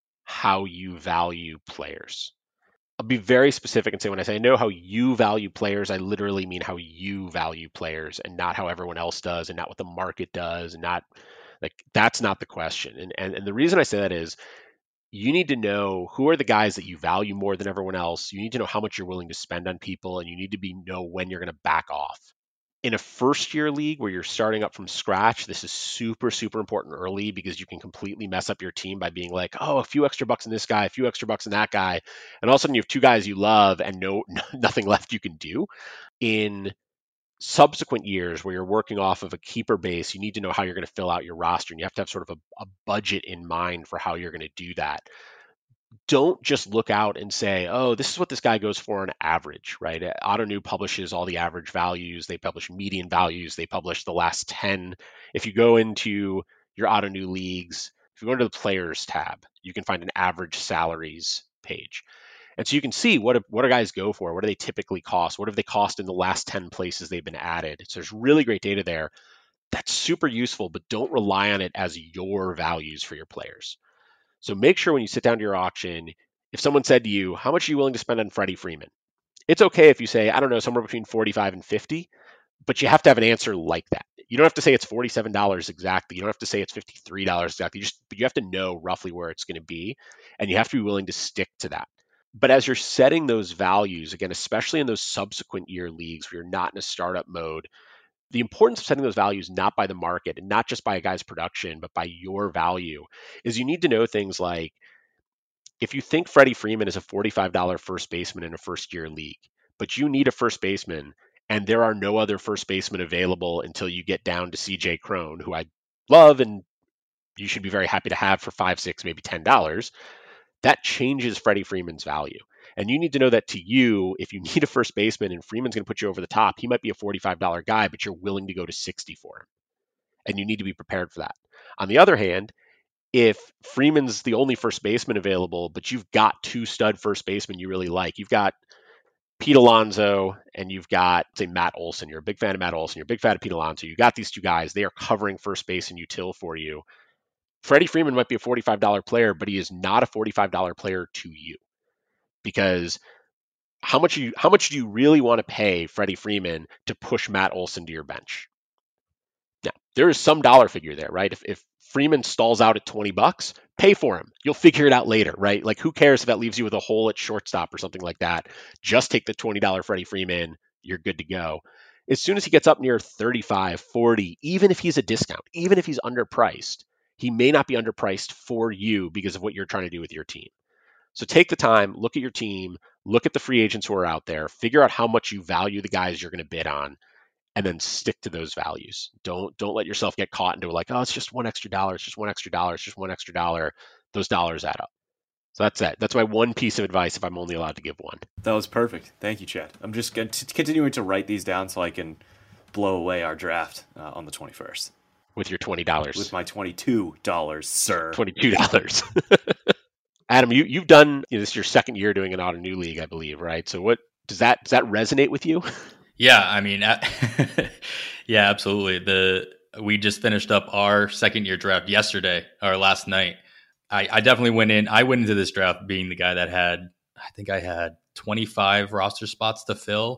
Speaker 1: how you value players. I'll be very specific and say when I say I know how you value players, I literally mean how you value players and not how everyone else does and not what the market does and not like that's not the question. And, and and the reason I say that is you need to know who are the guys that you value more than everyone else. You need to know how much you're willing to spend on people, and you need to be know when you're going to back off. In a first year league where you're starting up from scratch, this is super, super important early because you can completely mess up your team by being like, oh, a few extra bucks in this guy, a few extra bucks in that guy. And all of a sudden you have two guys you love and no nothing left you can do. In subsequent years where you're working off of a keeper base, you need to know how you're going to fill out your roster. And you have to have sort of a, a budget in mind for how you're going to do that. Don't just look out and say, oh, this is what this guy goes for on average, right? Ottoneu publishes all the average values. They publish median values. They publish the last ten. If you go into your Ottoneu leagues, if you go into the players tab, you can find an average salaries page. And so you can see what, what do guys go for? What do they typically cost? What have they cost in the last ten places they've been added? So there's really great data there. That's super useful, but don't rely on it as your values for your players. So make sure when you sit down to your auction, if someone said to you, how much are you willing to spend on Freddie Freeman? It's okay if you say, I don't know, somewhere between forty-five and fifty, but you have to have an answer like that. You don't have to say it's forty-seven dollars exactly. You don't have to say it's fifty-three dollars exactly. You just, but you have to know roughly where it's going to be, and you have to be willing to stick to that. But as you're setting those values, again, especially in those subsequent year leagues where you're not in a startup mode, the importance of setting those values not by the market and not just by a guy's production, but by your value is you need to know things like if you think Freddie Freeman is a forty-five dollars first baseman in a first year league, but you need a first baseman and there are no other first basemen available until you get down to C J Cron, who I love and you should be very happy to have for five, six, maybe ten dollars, that changes Freddie Freeman's value. And you need to know that to you, if you need a first baseman and Freeman's going to put you over the top, he might be a forty-five dollars guy, but you're willing to go to sixty for him. And you need to be prepared for that. On the other hand, if Freeman's the only first baseman available, but you've got two stud first basemen you really like, you've got Pete Alonso and you've got, say, Matt Olson. You're a big fan of Matt Olson. You're a big fan of Pete Alonso. You got these two guys. They are covering first base and util for you. Freddie Freeman might be a forty-five dollars player, but he is not a forty-five dollars player to you. Because how much you how much do you really want to pay Freddie Freeman to push Matt Olson to your bench? Now, there is some dollar figure there, right? If, if Freeman stalls out at twenty bucks, pay for him. You'll figure it out later, right? Like, who cares if that leaves you with a hole at shortstop or something like that? Just take the twenty dollars Freddie Freeman. You're good to go. As soon as he gets up near thirty-five, forty, even if he's a discount, even if he's underpriced, he may not be underpriced for you because of what you're trying to do with your team. So take the time, look at your team, look at the free agents who are out there, figure out how much you value the guys you're going to bid on, and then stick to those values. Don't don't let yourself get caught into like, oh, it's just one extra dollar, it's just one extra dollar, it's just one extra dollar. Those dollars add up. So that's it. That's my one piece of advice if I'm only allowed to give one.
Speaker 3: That was perfect. Thank you, Chad. I'm just going to continuing to write these down so I can blow away our draft uh, on the twenty-first.
Speaker 1: With your twenty dollars.
Speaker 3: With my twenty-two dollars, sir.
Speaker 1: twenty-two dollars. Adam, you, you've done, you know, this is your second year doing an auto new league, I believe, right? So what does that does that resonate with you?
Speaker 2: Yeah, I mean, yeah, absolutely. The we just finished up our second year draft yesterday or last night. I, I definitely went in. I went into this draft being the guy that had, I think I had twenty-five roster spots to fill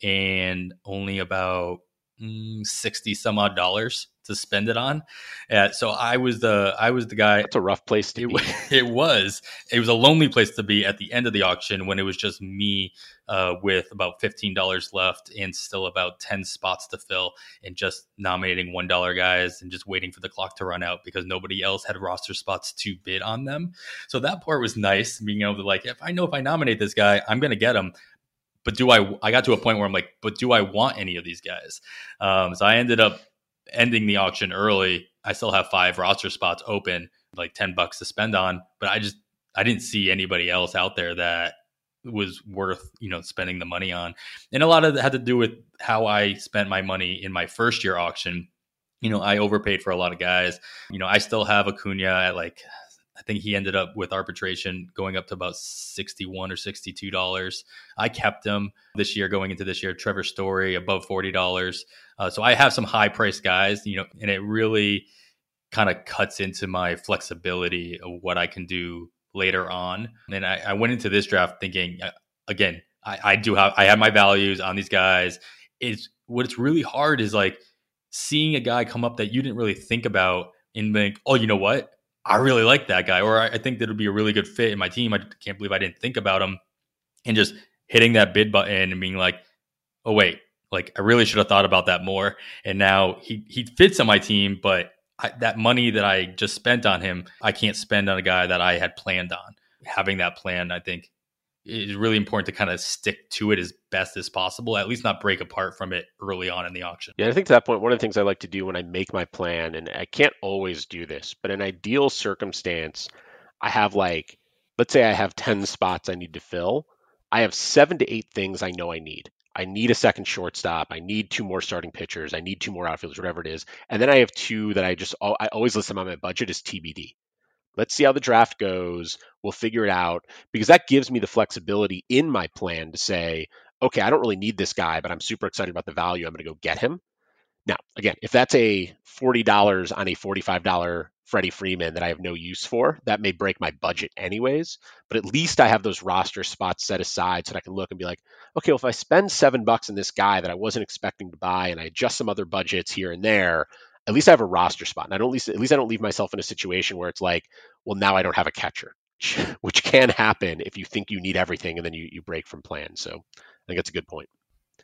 Speaker 2: and only about mm, sixty some odd dollars to spend it on. Uh, so I was the I was the guy.
Speaker 1: That's a rough place to
Speaker 2: it,
Speaker 1: be.
Speaker 2: It was. It was a lonely place to be at the end of the auction when it was just me uh, with about fifteen dollars left and still about ten spots to fill and just nominating one dollar guys and just waiting for the clock to run out because nobody else had roster spots to bid on them. So that part was nice, being able to like, if I know if I nominate this guy, I'm going to get him. But do I, I got to a point where I'm like, but do I want any of these guys? Um, so I ended up ending the auction early. I still have five roster spots open, like ten bucks to spend on, but I just, I didn't see anybody else out there that was worth, you know, spending the money on. And a lot of it had to do with how I spent my money in my first year auction. You know, I overpaid for a lot of guys. You know, I still have Acuna at like, I think he ended up with arbitration going up to about sixty-one or sixty-two dollars. I kept him this year going into this year. Trevor Story above forty dollars. Uh, so I have some high priced guys, you know, and it really kind of cuts into my flexibility of what I can do later on. And I, I went into this draft thinking, uh, again, I, I do have, I have my values on these guys. It's what's really hard is like seeing a guy come up that you didn't really think about and think, oh, you know what? I really like that guy, or I, I think that would be a really good fit in my team. I can't believe I didn't think about him, and just hitting that bid button and being like, oh, wait, like I really should have thought about that more. And now he, he fits on my team, but I, that money that I just spent on him, I can't spend on a guy that I had planned on. Having that plan, I think, is really important to kind of stick to it as best as possible, at least not break apart from it early on in the auction.
Speaker 1: Yeah, I think to that point, one of the things I like to do when I make my plan, and I can't always do this, but in ideal circumstance, I have like, let's say I have ten spots I need to fill. I have seven to eight things I know I need. I need a second shortstop. I need two more starting pitchers. I need two more outfielders, whatever it is. And then I have two that I just, I always list them on my budget as T B D. Let's see how the draft goes. We'll figure it out, because that gives me the flexibility in my plan to say, okay, I don't really need this guy, but I'm super excited about the value. I'm going to go get him. Now, again, if that's a forty dollars on a forty-five dollars Freddie Freeman that I have no use for, that may break my budget anyways. But at least I have those roster spots set aside so that I can look and be like, okay, well, if I spend seven bucks on this guy that I wasn't expecting to buy and I adjust some other budgets here and there, at least I have a roster spot. And I don't, at least, at least I don't leave myself in a situation where it's like, well, now I don't have a catcher, which can happen if you think you need everything and then you, you break from plan. So I think that's a good point.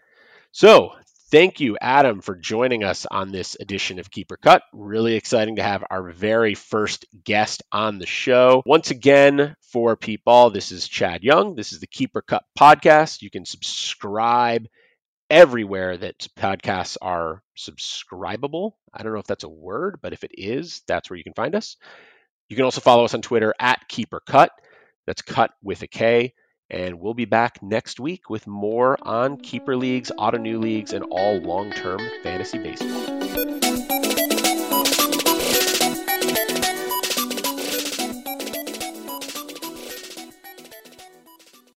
Speaker 1: So thank you, Adam, for joining us on this edition of Keeper Cut. Really exciting to have our very first guest on the show. Once again, for people, this is Chad Young. This is the Keeper Cut podcast. You can subscribe everywhere that podcasts are subscribable. I don't know if that's a word, but if it is, that's where you can find us. You can also follow us on Twitter at Keeper Cut. That's cut with a K. And we'll be back next week with more on keeper leagues, auto new leagues, and all long-term fantasy baseball.